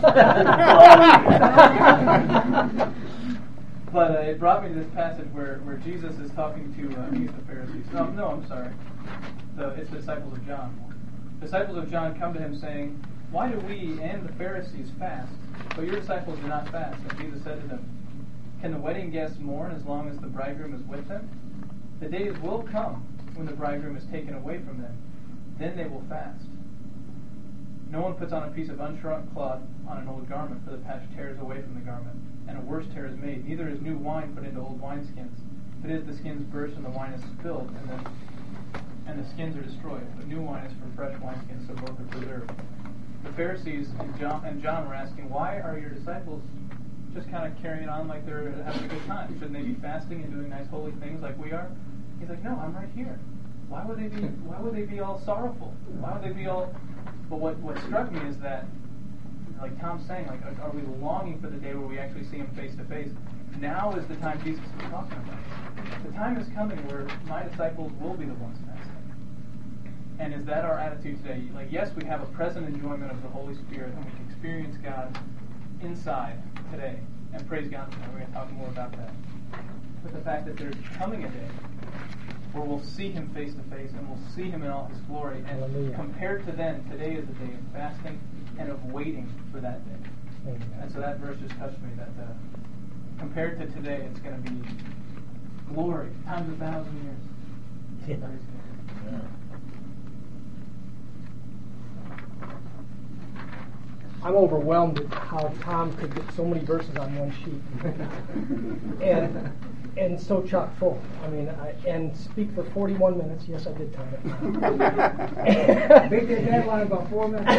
I've ever seen But uh, it brought me to this passage where, where Jesus is talking to, uh, I think it's the Pharisees. No, no, I'm sorry. The, it's the disciples of John. The disciples of John come to him saying, why do we and the Pharisees fast, but your disciples do not fast? And Jesus said to them, can the wedding guests mourn as long as the bridegroom is with them? The days will come when the bridegroom is taken away from them. Then they will fast. No one puts on a piece of unshrunk cloth on an old garment, for the patch tears away from the garment, and a worse tear is made. Neither is new wine put into old wineskins. If it is, the skins burst and the wine is spilled, and then and the skins are destroyed, but new wine is for fresh wineskins, so both are preserved. The Pharisees and John, and John were asking, why are your disciples just kind of carrying on like they're having a good time? Shouldn't they be fasting and doing nice holy things like we are? He's like, no, I'm right here. Why would they be? Why would they be all sorrowful? Why would they be all? But what what struck me is that, like Tom's saying, like, are we longing for the day where we actually see him face to face? Now is the time Jesus is talking about. The time is coming where my disciples will be the ones fasting. And is that our attitude today? Like, yes, we have a present enjoyment of the Holy Spirit, and we can experience God inside today. And praise God for that. We're going to talk more about that. But the fact that there's coming a day where we'll see him face to face, and we'll see him in all his glory. And Hallelujah. Compared to then, today is a day of fasting and of waiting for that day. Amen. And so that verse just touched me, that uh, compared to today, it's going to be glory, times a thousand years. Yeah. Yeah. I'm overwhelmed at how Tom could get so many verses on one sheet, and and so chock full. I mean, I, and speak for forty-one minutes. Yes, I did time it. Beat the deadline about four minutes.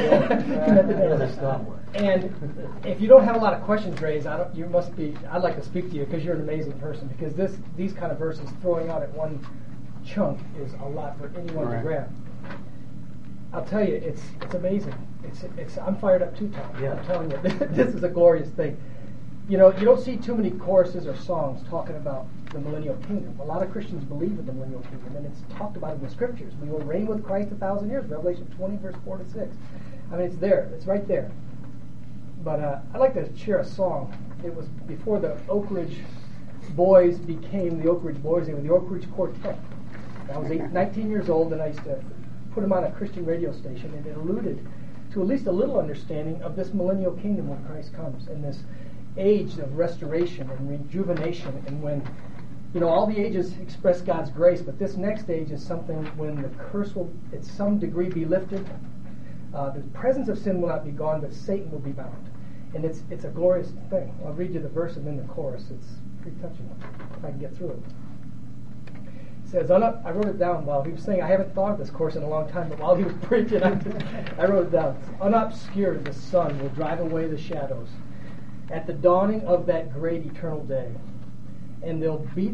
And if you don't have a lot of questions raised, I don't. You must be. I'd like to speak to you because you're an amazing person. Because this, these kind of verses, throwing out at one chunk is a lot for anyone right. to grab. I'll tell you, it's it's amazing. It's it's. I'm fired up too, Tom. Yeah. I'm telling you, this is a glorious thing. You know, you don't see too many choruses or songs talking about the millennial kingdom. A lot of Christians believe in the millennial kingdom, and it's talked about in the scriptures. We will reign with Christ a thousand years. Revelation twenty, verse four to six. I mean, it's there. It's right there. But uh, I'd like to share a song. It was before the Oak Ridge Boys became the Oak Ridge Boys. They were the Oak Ridge Quartet. I was eight, nineteen years old, and I used to put them on a Christian radio station, and it alluded to at least a little understanding of this millennial kingdom when Christ comes, and this age of restoration and rejuvenation, and when, you know, all the ages express God's grace, but this next age is something when the curse will, at some degree, be lifted. Uh, the presence of sin will not be gone, but Satan will be bound. And it's it's a glorious thing. I'll read you the verse and then the chorus. It's pretty touching, if I can get through it. It says, unup, I wrote it down while he was saying, I haven't thought of this course in a long time, but while he was preaching, I, just, I wrote it down. Unobscured, the sun will drive away the shadows at the dawning of that great eternal day. And they'll beat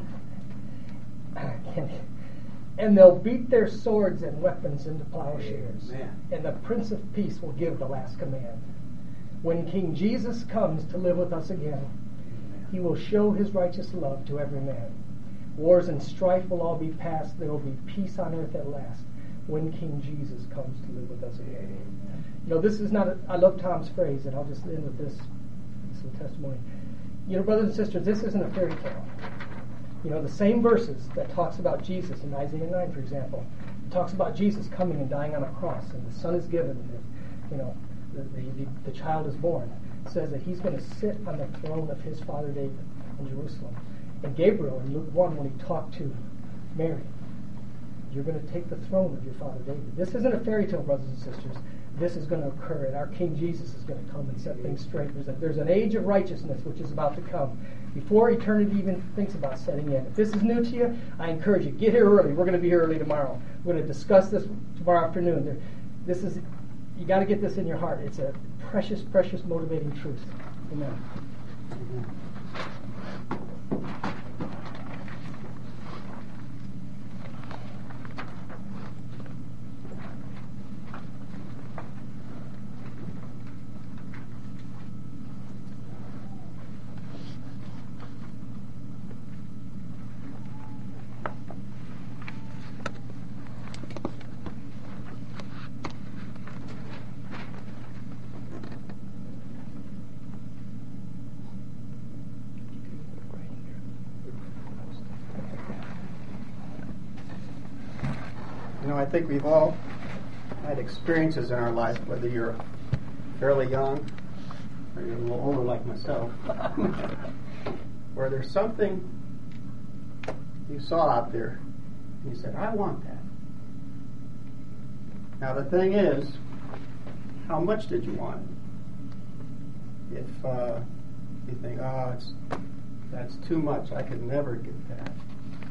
and they'll beat their swords and weapons into plowshares. Amen. And the Prince of Peace will give the last command. When King Jesus comes to live with us again, Amen. He will show his righteous love to every man. Wars and strife will all be past. There will be peace on earth at last when King Jesus comes to live with us again. You know, this is not a, I love Tom's phrase, and I'll just end with this, this little testimony. You know, brothers and sisters, this isn't a fairy tale. You know, the same verses that talks about Jesus in Isaiah nine, for example, it talks about Jesus coming and dying on a cross, and the Son is given, and the, you know, the, the, the child is born. It says that he's going to sit on the throne of his father David in Jerusalem. And Gabriel in Luke one, when he talked to Mary, you're going to take the throne of your father David. This isn't a fairy tale, brothers and sisters. This is going to occur, and our King Jesus is going to come and set things straight. There's, a, there's an age of righteousness which is about to come before eternity even thinks about setting in. If this is new to you, I encourage you, get here early. We're going to be here early tomorrow. We're going to discuss this tomorrow afternoon. There, this is, you got to get this in your heart. It's a precious, precious, motivating truth. Amen. Mm-hmm. I think we've all had experiences in our life, whether you're fairly young or you're a little older like myself, where there's something you saw out there and you said, I want that. Now the thing is, how much did you want it? If uh, you think, oh, it's, that's too much, I could never get that.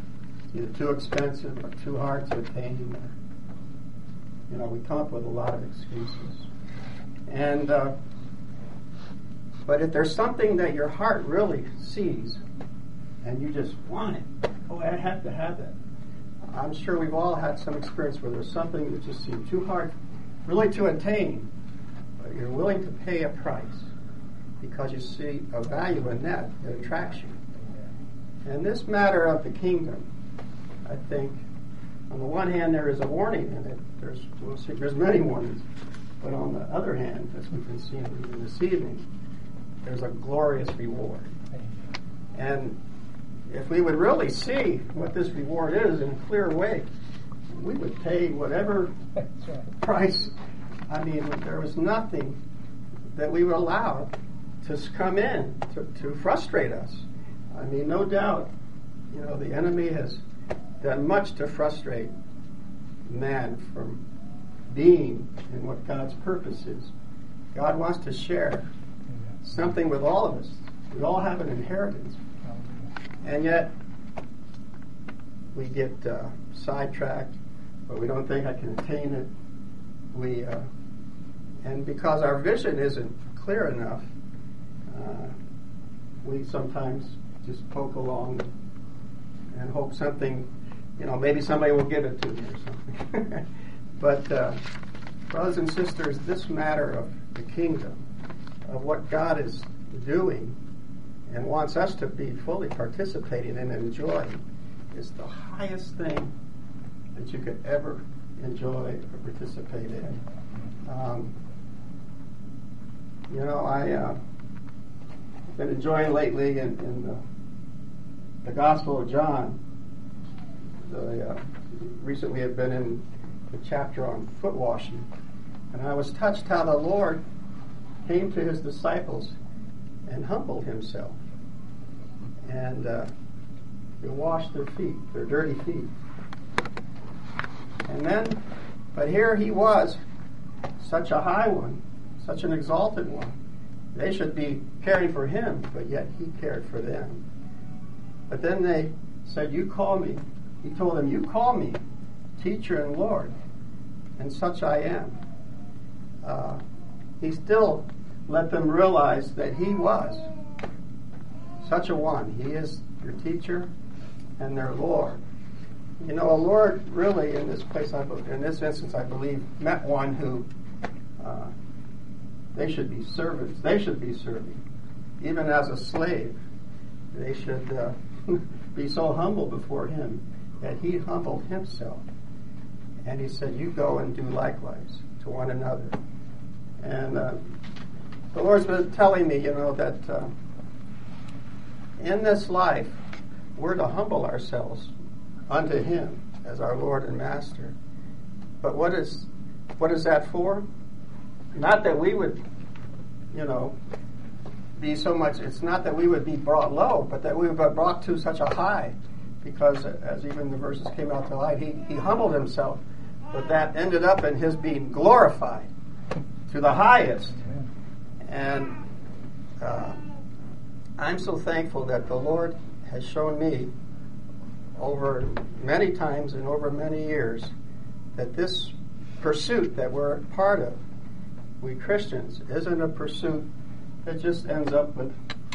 either too expensive or too hard to attain. Or, you know, we come up with a lot of excuses. And uh, but if there's something that your heart really sees, and you just want it, oh, I have to have that. I'm sure we've all had some experience where there's something that just seems too hard, really to attain, but you're willing to pay a price because you see a value in that that attracts you. And this matter of the kingdom, I think, on the one hand, there is a warning in it. There's we'll see, there's many warnings, but on the other hand, as we've been seeing even this evening, there's a glorious reward. And if we would really see what this reward is in a clear way, we would pay whatever price. I mean, there was nothing that we would allow to come in to, to frustrate us. I mean, no doubt, you know, the enemy has done much to frustrate man from being in what God's purpose is. God wants to share something with all of us. We all have an inheritance. And yet, we get uh, sidetracked, but we don't think I can attain it. We, uh, and because our vision isn't clear enough, uh, we sometimes just poke along and hope something, you know, maybe somebody will give it to me or something. But, uh, brothers and sisters, this matter of the kingdom, of what God is doing, and wants us to be fully participating and enjoying, is the highest thing that you could ever enjoy or participate in. Um, you know, I uh, been enjoying lately in, in the, the Gospel of John. The, uh, recently have been in the chapter on foot washing, and I was touched how the Lord came to his disciples and humbled himself, and uh, he washed their feet, their dirty feet. And then, but here he was, such a high one, such an exalted one. They should be caring for him, but yet he cared for them. But then they said, you call me, he told them, you call me teacher and Lord, and such I am. Uh, he still let them realize that he was such a one. He is your teacher and their Lord. You know, a Lord really in this place, I be- in this instance, I believe, meant one who uh, they should be servants. They should be serving. Even as a slave, they should uh, be so humble before him that he humbled himself. And he said, you go and do likewise to one another. And uh, the Lord's been telling me, you know, that uh, in this life, we're to humble ourselves unto him as our Lord and Master. But what is what is that for? Not that we would, you know, be so much, it's not that we would be brought low, but that we would be brought to such a high, because as even the verses came out to light, he, he humbled himself, but that ended up in his being glorified to the highest. And uh, I'm so thankful that the Lord has shown me over many times and over many years that this pursuit that we're part of, we Christians, isn't a pursuit that just ends up with,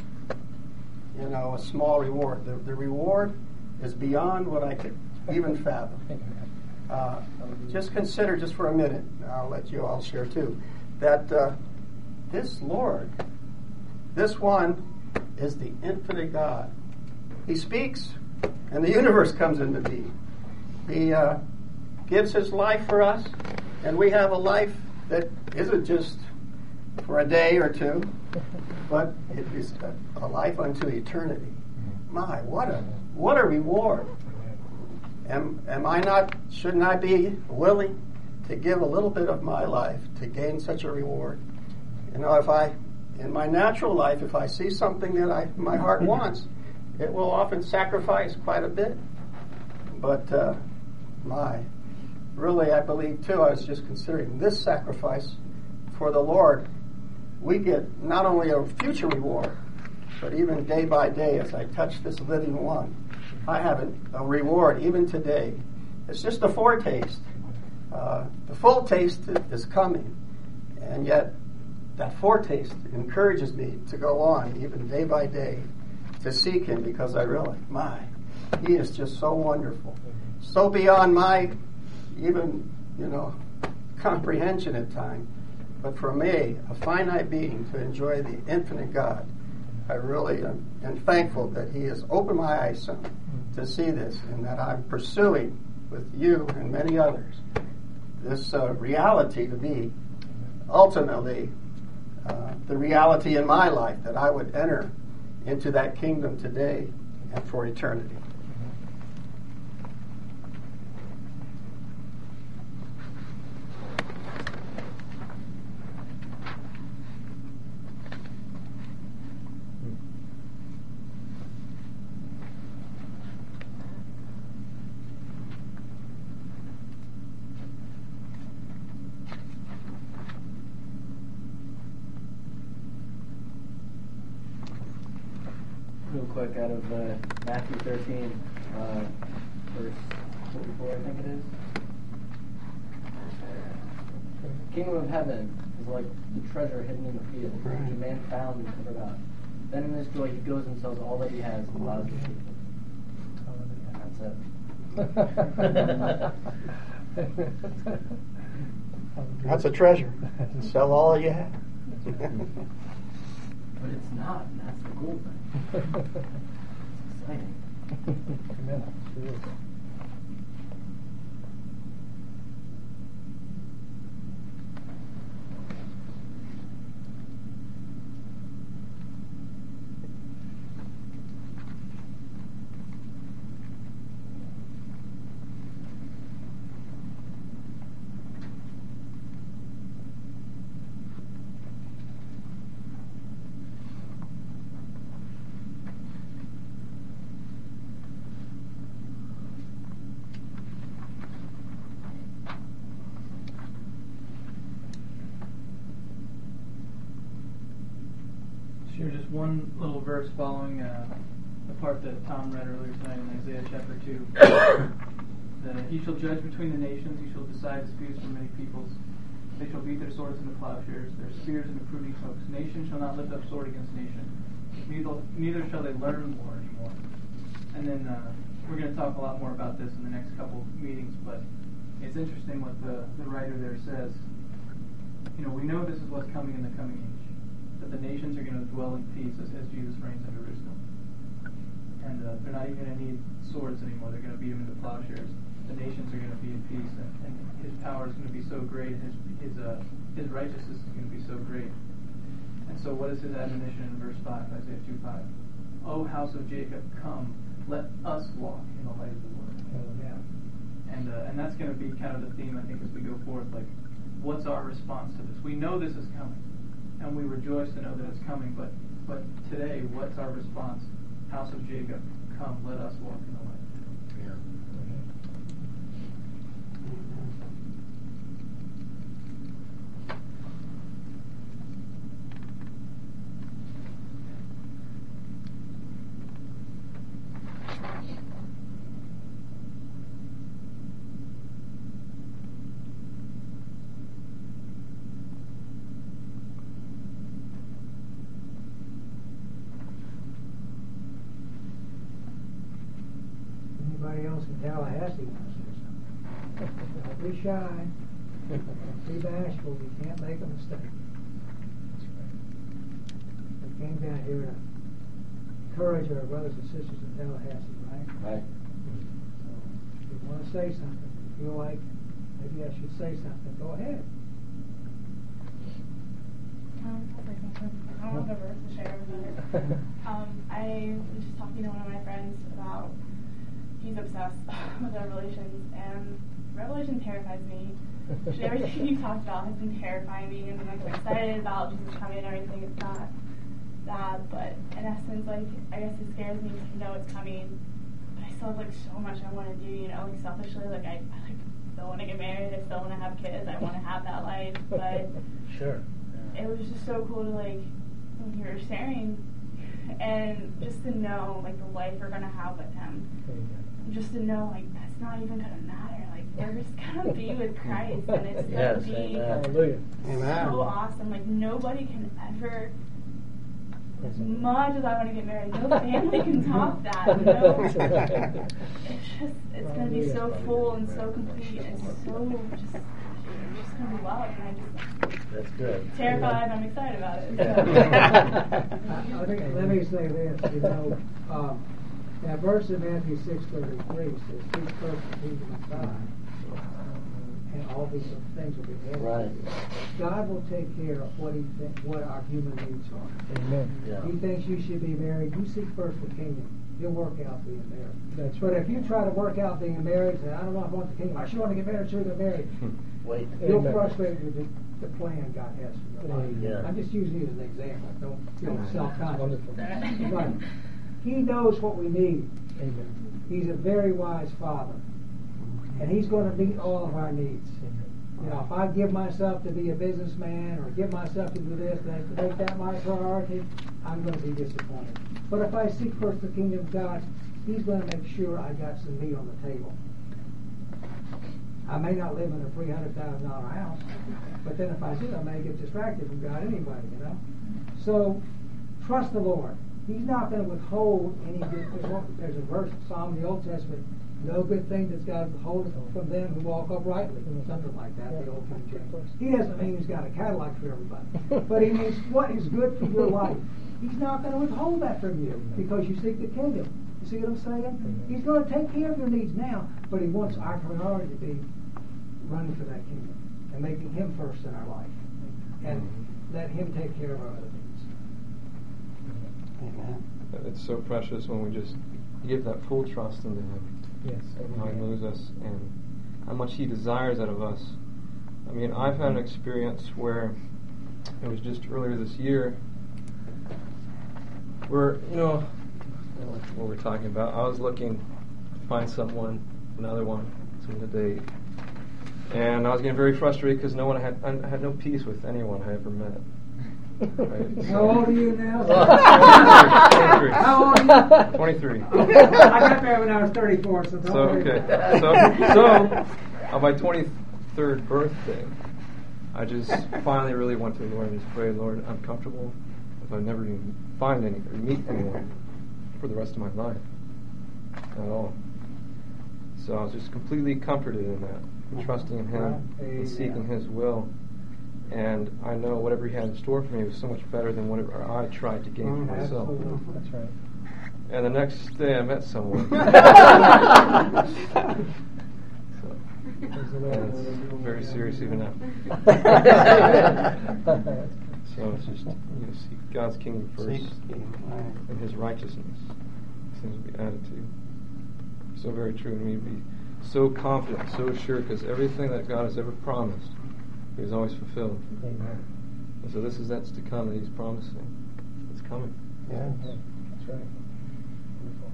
you know, a small reward. The, the reward is beyond what I could even fathom. Uh, just consider, just for a minute, I'll let you all share too, that uh, this Lord, this one, is the infinite God. He speaks, and the universe comes into being. He uh, gives his life for us, and we have a life that isn't just for a day or two, but it is a, a life unto eternity. My, what a what a reward! Am am I not? Shouldn't I be willing to give a little bit of my life to gain such a reward? You know, if I, in my natural life, if I see something that I my heart wants, it will often sacrifice quite a bit. But uh, my, really, I believe too. I was just considering this sacrifice for the Lord. We get not only a future reward, but even day by day as I touch this living one, I have a, a reward even today. It's just a foretaste. Uh, the full taste is coming, and yet that foretaste encourages me to go on even day by day to seek Him, because I realize, my, He is just so wonderful, so beyond my even, you know, comprehension at times. But for me, a finite being, to enjoy the infinite God, I really am, am thankful that He has opened my eyes some to see this, and that I'm pursuing with you and many others this uh, reality to be ultimately uh, the reality in my life, that I would enter into that kingdom today and for eternity. Real quick, out of uh, Matthew thirteen, uh, verse forty-four, I think it is. The kingdom of heaven is like the treasure hidden in the field, which a man found and covered up. Then in this joy he goes and sells all that he has and allows the people. That's it. That's a treasure. Sell all you have. But it's not, and that's the cool thing. It's exciting. Amen. It is. Share just one little verse following uh, the part that Tom read earlier tonight in Isaiah chapter two. That he shall judge between the nations, he shall decide disputes from many peoples. They shall beat their swords into plowshares, their spears into pruning hooks. Nation shall not lift up sword against nation, neither, neither shall they learn war anymore. And then uh, we're going to talk a lot more about this in the next couple meetings, but it's interesting what the, the writer there says. You know, we know this is what's coming in the coming age, that the nations are going to dwell in peace as, as Jesus reigns in Jerusalem. And uh, they're not even going to need swords anymore. They're going to beat them into plowshares. The nations are going to be in peace, and, and His power is going to be so great. His his uh, His righteousness is going to be so great. And so, what is His admonition in verse five, Isaiah two five? O house of Jacob, come, let us walk in the light of the Lord. Oh, yeah. And uh, and that's going to be kind of the theme, I think, as we go forth. Like, what's our response to this? We know this is coming, and we rejoice to know that it's coming. But but today, what's our response? House of Jacob, come, let us walk in the light. Yeah. Anybody else in Tallahassee wants to say something? Don't be shy. Don't be bashful. You can't make a mistake. We came down here to encourage our brothers and sisters in Tallahassee, right? Right. So if you want to say something, if you feel like maybe I should say something, go ahead. Um, I don't have a verse to share, but um, I was just talking to one of my friends about he's obsessed with Revelations, and Revelation terrifies me. Actually, everything you talked about has been terrifying me, and like, I'm excited about Jesus coming and everything. It's not that, but in essence, like I guess it scares me to know it's coming. But I still have like so much I want to do, you know, like selfishly, like I, I like still want to get married, I still want to have kids, I want to have that life, but sure. It was just so cool to like when you were sharing and just to know like the life we're gonna have with Him, just to know like that's not even gonna matter. Like we're just gonna be with Christ, and it's Yes, gonna be amen. Amen. so awesome. Like nobody can ever. As much as I want to get married, no family can top that. No, it's just it's going to be so full and so complete and so just it's just going to be love. And I just That's good. terrified. I'm excited about it. I think, let me say this. You know, um, that verse in Matthew six thirty-three says, "Seek first the kingdom of God, and all these things will be added." Right. God will take care of what he think, what our human needs are. Amen. Yeah. He thinks you should be married. You seek first the kingdom. He'll work out being married. That's But right. if you try to work out being married, say, I don't know if I want the kingdom. I sure want to get married, sure get married. Wait. You'll Amen. frustrate the, the plan God has for your life. Yeah. I'm just using you as an example. Don't feel self-conscious. Wonderful. But he knows what we need. Amen. He's a very wise father. And he's going to meet all of our needs. You know, if I give myself to be a businessman or give myself to do this, and to make that my priority, I'm going to be disappointed. But if I seek first the kingdom of God, he's going to make sure I got some meat on the table. I may not live in a three hundred thousand dollars house, but then if I do, I may get distracted from God anyway, you know. So, trust the Lord. He's not going to withhold any good. There's a verse in Psalm in the Old Testament, no good thing that's God withhold from them who walk uprightly. Something like that, the Old King James. He doesn't mean he's got a Cadillac for everybody. But he means what is good for your life. He's not going to withhold that from you because you seek the kingdom. You see what I'm saying? He's going to take care of your needs now, but he wants our priority to be running for that kingdom and making him first in our life. And let him take care of our other needs. Amen. It's so precious when we just give that full trust into Him. Yes. How He moves us and how much He desires out of us. I mean, I've had an experience where it was just earlier this year where, you know, what we're talking about, I was looking to find someone, another one, someone to date. And I was getting very frustrated because no one had, I had no peace with anyone I ever met. Right? How old are you now? twenty-three. How old are you? twenty-three. I got married when I was thirty-four, so don't So worry. okay, so so on my twenty-third birthday, I just finally really went to the Lord and just prayed, Lord, I'm comfortable if I never even find any or meet anyone for the rest of my life at all. So I was just completely comforted in that, and trusting in Him and seeking His will. And I know whatever He had in store for me was so much better than whatever I tried to gain for myself. That's right. And the next day I met someone. So, and it's very serious even now. So it's just, you know, seek God's kingdom first Seek His kingdom, right. and His righteousness. These things will be added to you. So very true. And we be so confident, so sure, because everything that God has ever promised, He's always fulfilled. Amen. And so this is that's to come that He's promising. It's coming. Yes. That's right. Wonderful.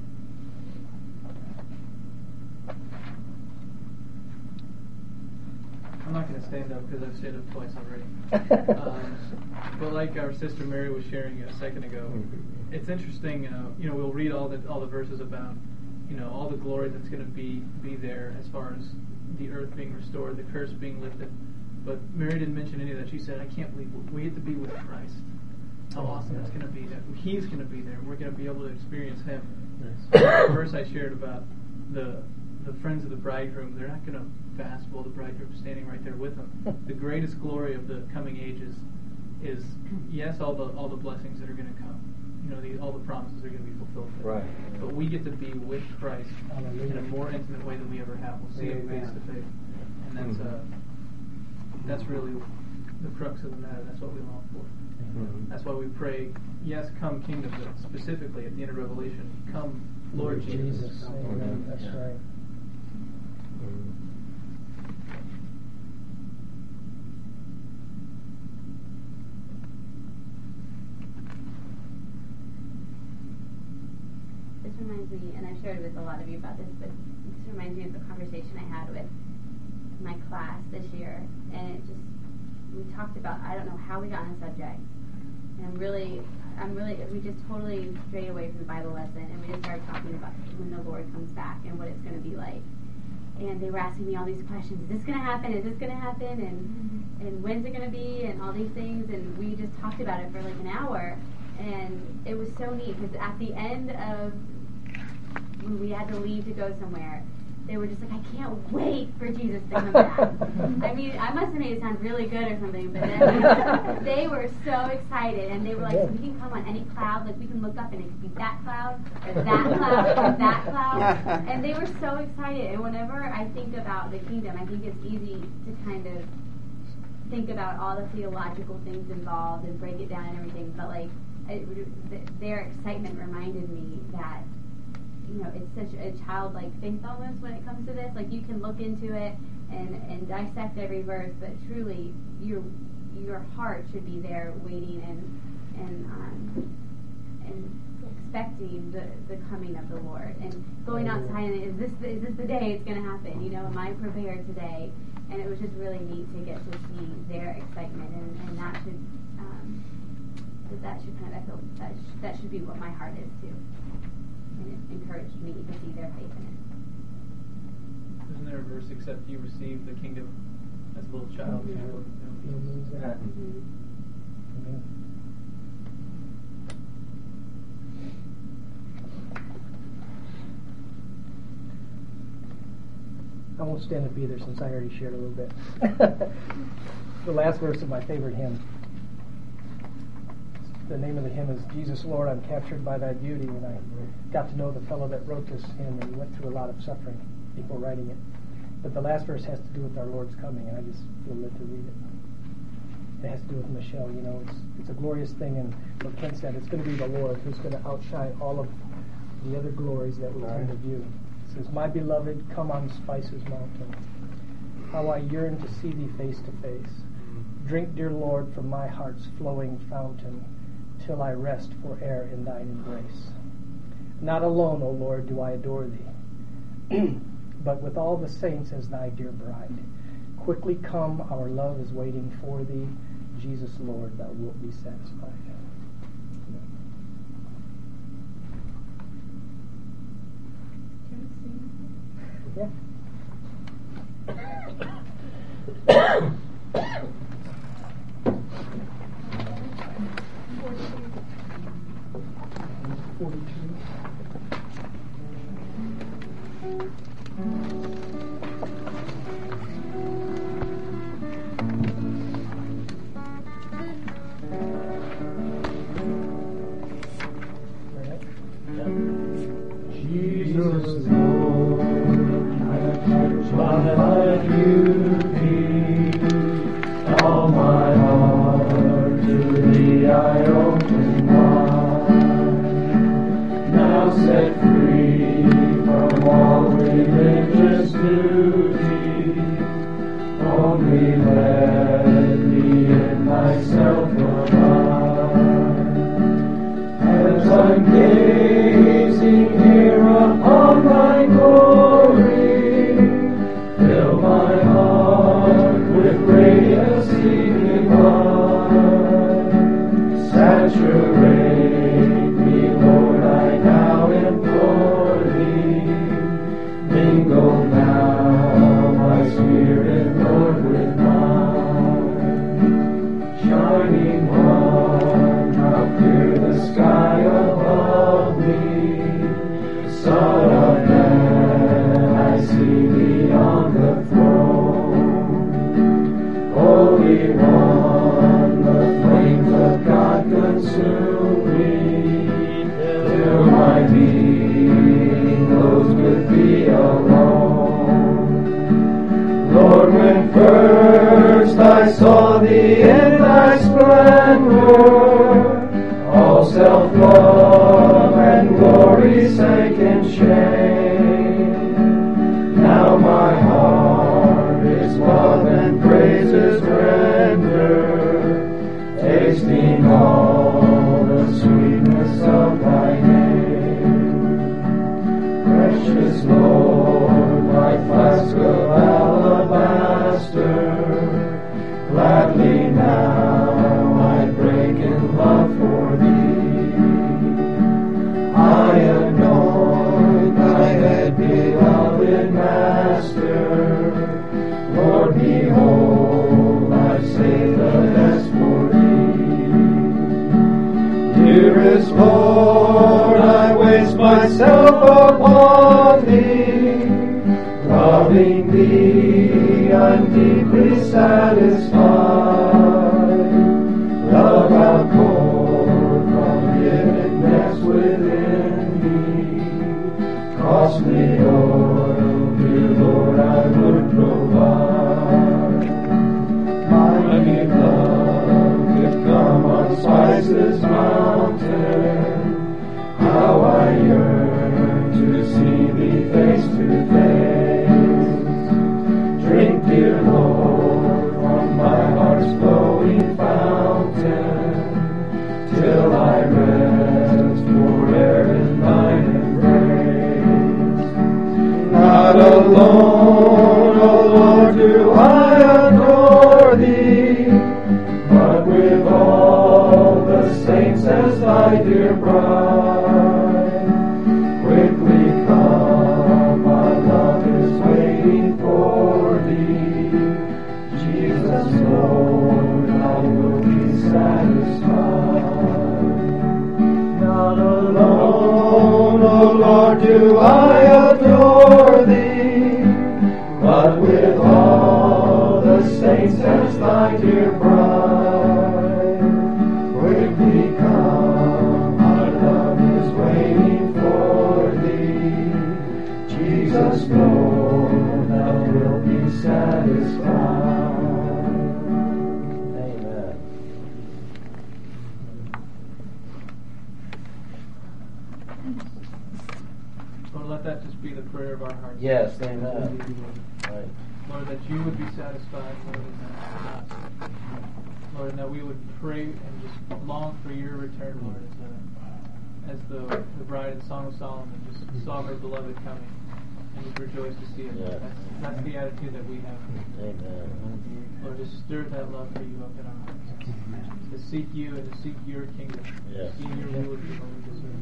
I'm not going to stand up because I've stood up twice already. um, but like our sister Mary was sharing a second ago, it's interesting. Uh, you know, we'll read all the all the verses about, you know, all the glory that's going to be be there as far as the earth being restored, the curse being lifted. But Mary didn't mention any of that. She said, "I can't believe we get to be with Christ. How awesome it's going to be that He's going to be there. And we're going to be able to experience Him." The verse I shared about the the friends of the bridegroom, they're not going to fast while the bridegroom's standing right there with them. The greatest glory of the coming ages is, yes, all the all the blessings that are going to come. You know, the, all the promises are going to be fulfilled. Right. But we get to be with Christ in a more intimate way than we ever have. We'll see Him face to face, and that's uh, that's really the crux of the matter. That's what we long for. Mm-hmm. That's why we pray, yes, come kingdom, but specifically at the end of Revelation, come Lord Jesus. Jesus. Amen. That's Yeah. right. This reminds me, and I've shared with a lot of you about this, but this reminds me of the conversation I had with my class this year, and it just, we talked about, I don't know how we got on the subject, and I'm really, I'm really, we just totally strayed away from the Bible lesson, and we just started talking about when the Lord comes back and what it's going to be like. And they were asking me all these questions. Is this going to happen? Is this going to happen? And and when's it going to be? And all these things. And we just talked about it for like an hour. And it was so neat because at the end of when we had to leave to go somewhere, they were just like, I can't wait for Jesus to come back. I mean, I must have made it sound really good or something, but then they were so excited, and they were like, so we can come on any cloud, like we can look up and it could be that cloud, or that cloud, or that cloud, and they were so excited. And whenever I think about the kingdom, I think it's easy to kind of think about all the theological things involved and break it down and everything, but like, it, their excitement reminded me that, you know, it's such a childlike faith almost when it comes to this. Like, you can look into it and, and dissect every verse, but truly, your your heart should be there, waiting and and um, and expecting the, the coming of the Lord, and going outside and is this the, is this the day it's going to happen? You know, am I prepared today? And it was just really neat to get to see their excitement, and, and that should um, that, that should kind of I feel that sh- that should be what my heart is too. And it encouraged me to see their faith in it. Isn't there a verse, except you receive the kingdom as a little child? Mm-hmm. You know, lose that. Mm-hmm. Amen. I won't stand up either since I already shared a little bit. The last verse of my favorite hymn. The name of the hymn is Jesus, Lord, I'm Captured by Thy Beauty, and I got to know the fellow that wrote this hymn, and he went through a lot of suffering before writing it. But the last verse has to do with our Lord's coming, and I just feel led to read it. It has to do with Michelle. You know, it's it's a glorious thing, and what Ken said, it's going to be the Lord who's going to outshine all of the other glories that we tend to view. It says, my beloved, come on Spice's mountain. How I yearn to see thee face to face. Drink, dear Lord, from my heart's flowing fountain, till I rest for air in thine embrace. Not alone, O Lord, do I adore thee, but with all the saints as thy dear bride. Quickly come, our love is waiting for thee. Jesus, Lord, thou wilt be satisfied. Yeah. Jesus, Lord, by thy beauty, all my heart to thee I open wide. Now set free from all religious duty, only let me in thyself abide. As I'm gazing here upon thy glory, fill my heart with radiancy divine. Saturate me, Lord, I now implore thee. Mingle now my spirit, Lord, with mine. Shining one, how clear the sky above me. Son of man, I see thee on the throne. Holy One, the flames of God consume me, till my being glows with thee alone. Lord, when first I saw thee in thy splendor, all self-love and glory sank in shame. Now my heart is love and praises render, tasting all the sweetness of thy name. Precious Lord, my flask of alabaster, gladly now I break in love for thee. Dearest Lord, I waste myself upon Thee. Loving Thee, I'm deeply satisfied. Love outpoured from hiddenness within me. Costly oil, dear Lord, I would provide. My love could come on Spice's mountain. How I yearn to see Thee face to face. Drink, dear Lord, from my heart's flowing fountain, till I rest forever in Thine embrace. Not alone, O Lord, do I adore Thee, but with all the saints as Thy dear bride. Quickly come, my love is waiting for Thee. Jesus, Lord, I will be satisfied. Not alone, O Lord, do I adore Thee, but with all the saints as Thy dear bride. Quickly come, my love is waiting for Thee. Jesus, Lord, Thou wilt be satisfied. Amen. Lord, let that just be the prayer of our hearts. Yes, amen. Right. Lord, that You would be satisfied, Lord, and that, Lord, and that we would pray and just long for Your return, Lord, as, the, as the, the bride in Song of Solomon just saw her beloved coming and just rejoiced to see it. Yes. That's, that's the attitude that we have. Amen. Lord, just stir that love for You up in our hearts. To seek You and to seek Your kingdom. Yes. To see Your will would be what we deserve.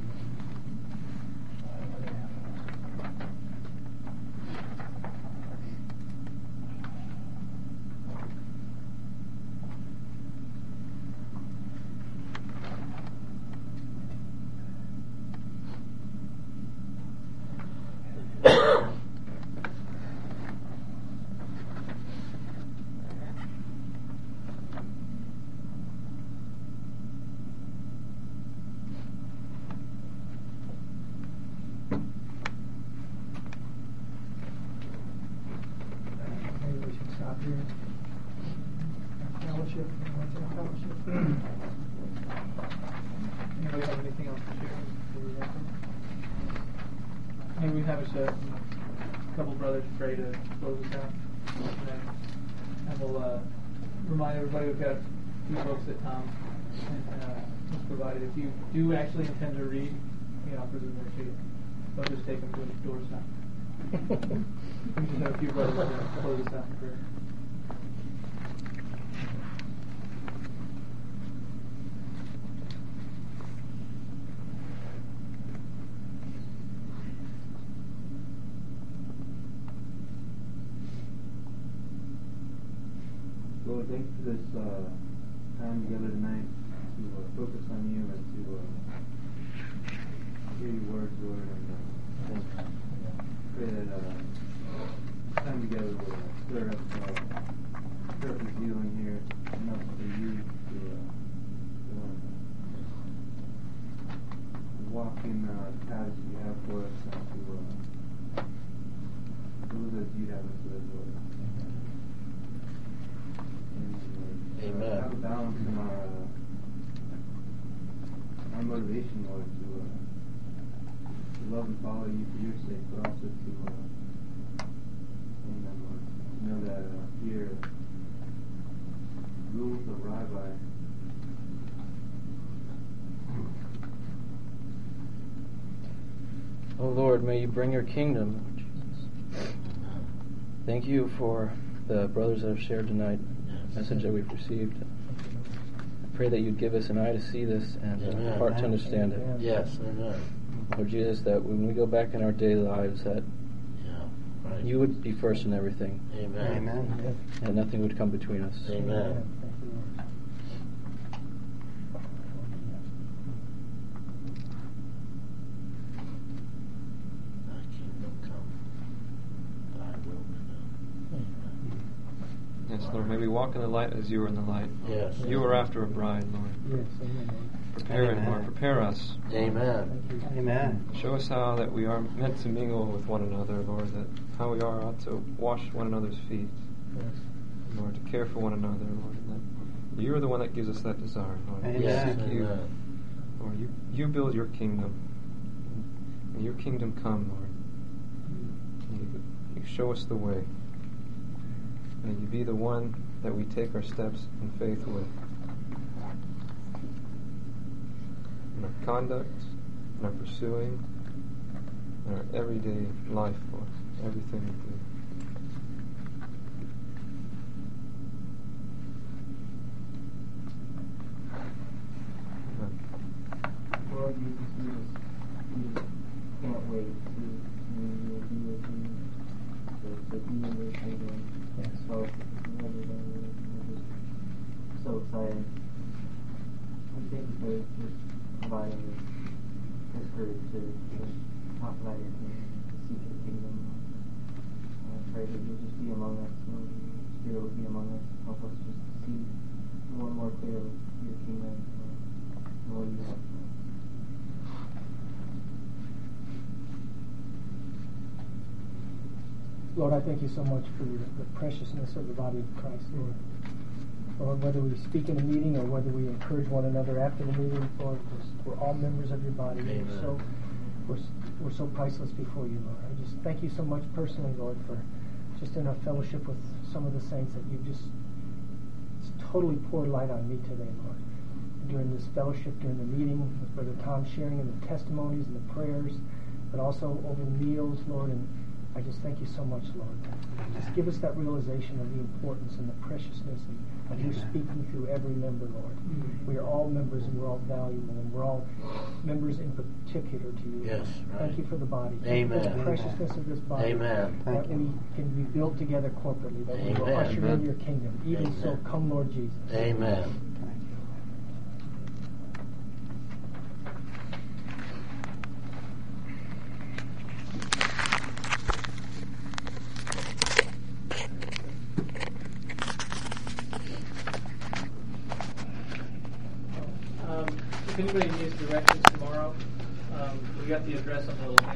Maybe we should stop here. Fellowship. What's in fellowship? Anybody have anything else to share before we wrap up? Maybe we have a, a couple brothers pray to close us out. And, then, and we'll uh, remind everybody we've got a few books that Tom uh, has provided. If you do actually intend to read, he offers them there to you. Don't just take them to the doorstep. We just have a few brothers to close us out in prayer. Lord, thank you for this uh, time together tonight to uh, focus on You and to uh, hear Your words, Lord, and uh, pray that uh, time together will uh, stir up, uh, stir up the zeal in here, enough for You to, uh, to uh, walk in uh, the paths You have for us and to uh, live as You have us live, Lord. Amen. Have a balance in our, uh, our motivation, Lord, to, uh, to love and follow You for Your sake, but also to, uh, amen, Lord, to know that uh, fear rules the rabbi. Oh Lord, may You bring Your kingdom. Thank You for the brothers that have shared tonight, the message that we've received. I pray that You'd give us an eye to see this and a heart to understand it. Yes, amen. Lord Jesus, that when we go back in our daily lives, that Yeah, right. You would be first in everything. Amen. Amen. And nothing would come between us. Amen. Lord, may we walk in the light as you are in the light. Yes. You are after a bride, Lord. Yes, amen. Prepare it, Amen. Lord. Prepare us. Amen. Amen. Show us how that we are meant to mingle with one another, Lord, that how we are ought to wash one another's feet. Yes. Lord, to care for one another, Lord. And that you are the one that gives us that desire, Lord. Amen. We Yes. seek you. Amen. Lord, you, you build your kingdom. And your kingdom come, Lord. And you, you show us the way. And you be the one that we take our steps in faith with. In our conduct, in our pursuing, in our everyday life, Lord. Everything we do. Lord Jesus, we just, we just can't wait to community and be with you, to, to be in your kingdom. Yes. So, every day, we're just so excited. We thank you for just providing this, this group to just talk about your kingdom, to seek your kingdom. And I pray that you'll just be among us, Lord, your Spirit will be among us, help us just to see more and more clearly your kingdom, and what you have. Lord, I thank you so much for your, the preciousness of the body of Christ, Lord. Lord, whether we speak in a meeting or whether we encourage one another after the meeting, Lord, we're, we're all members of your body. Amen. We're so, we're, we're so priceless before you, Lord. I just thank you so much personally, Lord, for just in our fellowship with some of the saints that you've just totally poured light on me today, Lord. During this fellowship, during the meeting, with Brother Tom sharing in the testimonies and the prayers, but also over the meals, Lord, and I just thank you so much, Lord. Just give us that realization of the importance and the preciousness of, of you speaking through every member, Lord. Mm-hmm. We are all members and we're all valuable and we're all members in particular to you. Yes, right. Thank you for the body. Amen. Thank you for the preciousness of this body. Amen. That Thank we you. can be built together corporately, that we will Amen. usher in your kingdom. Even Amen. so, come Lord Jesus. Amen. Um, if anybody needs directions tomorrow, um, we got the address on the little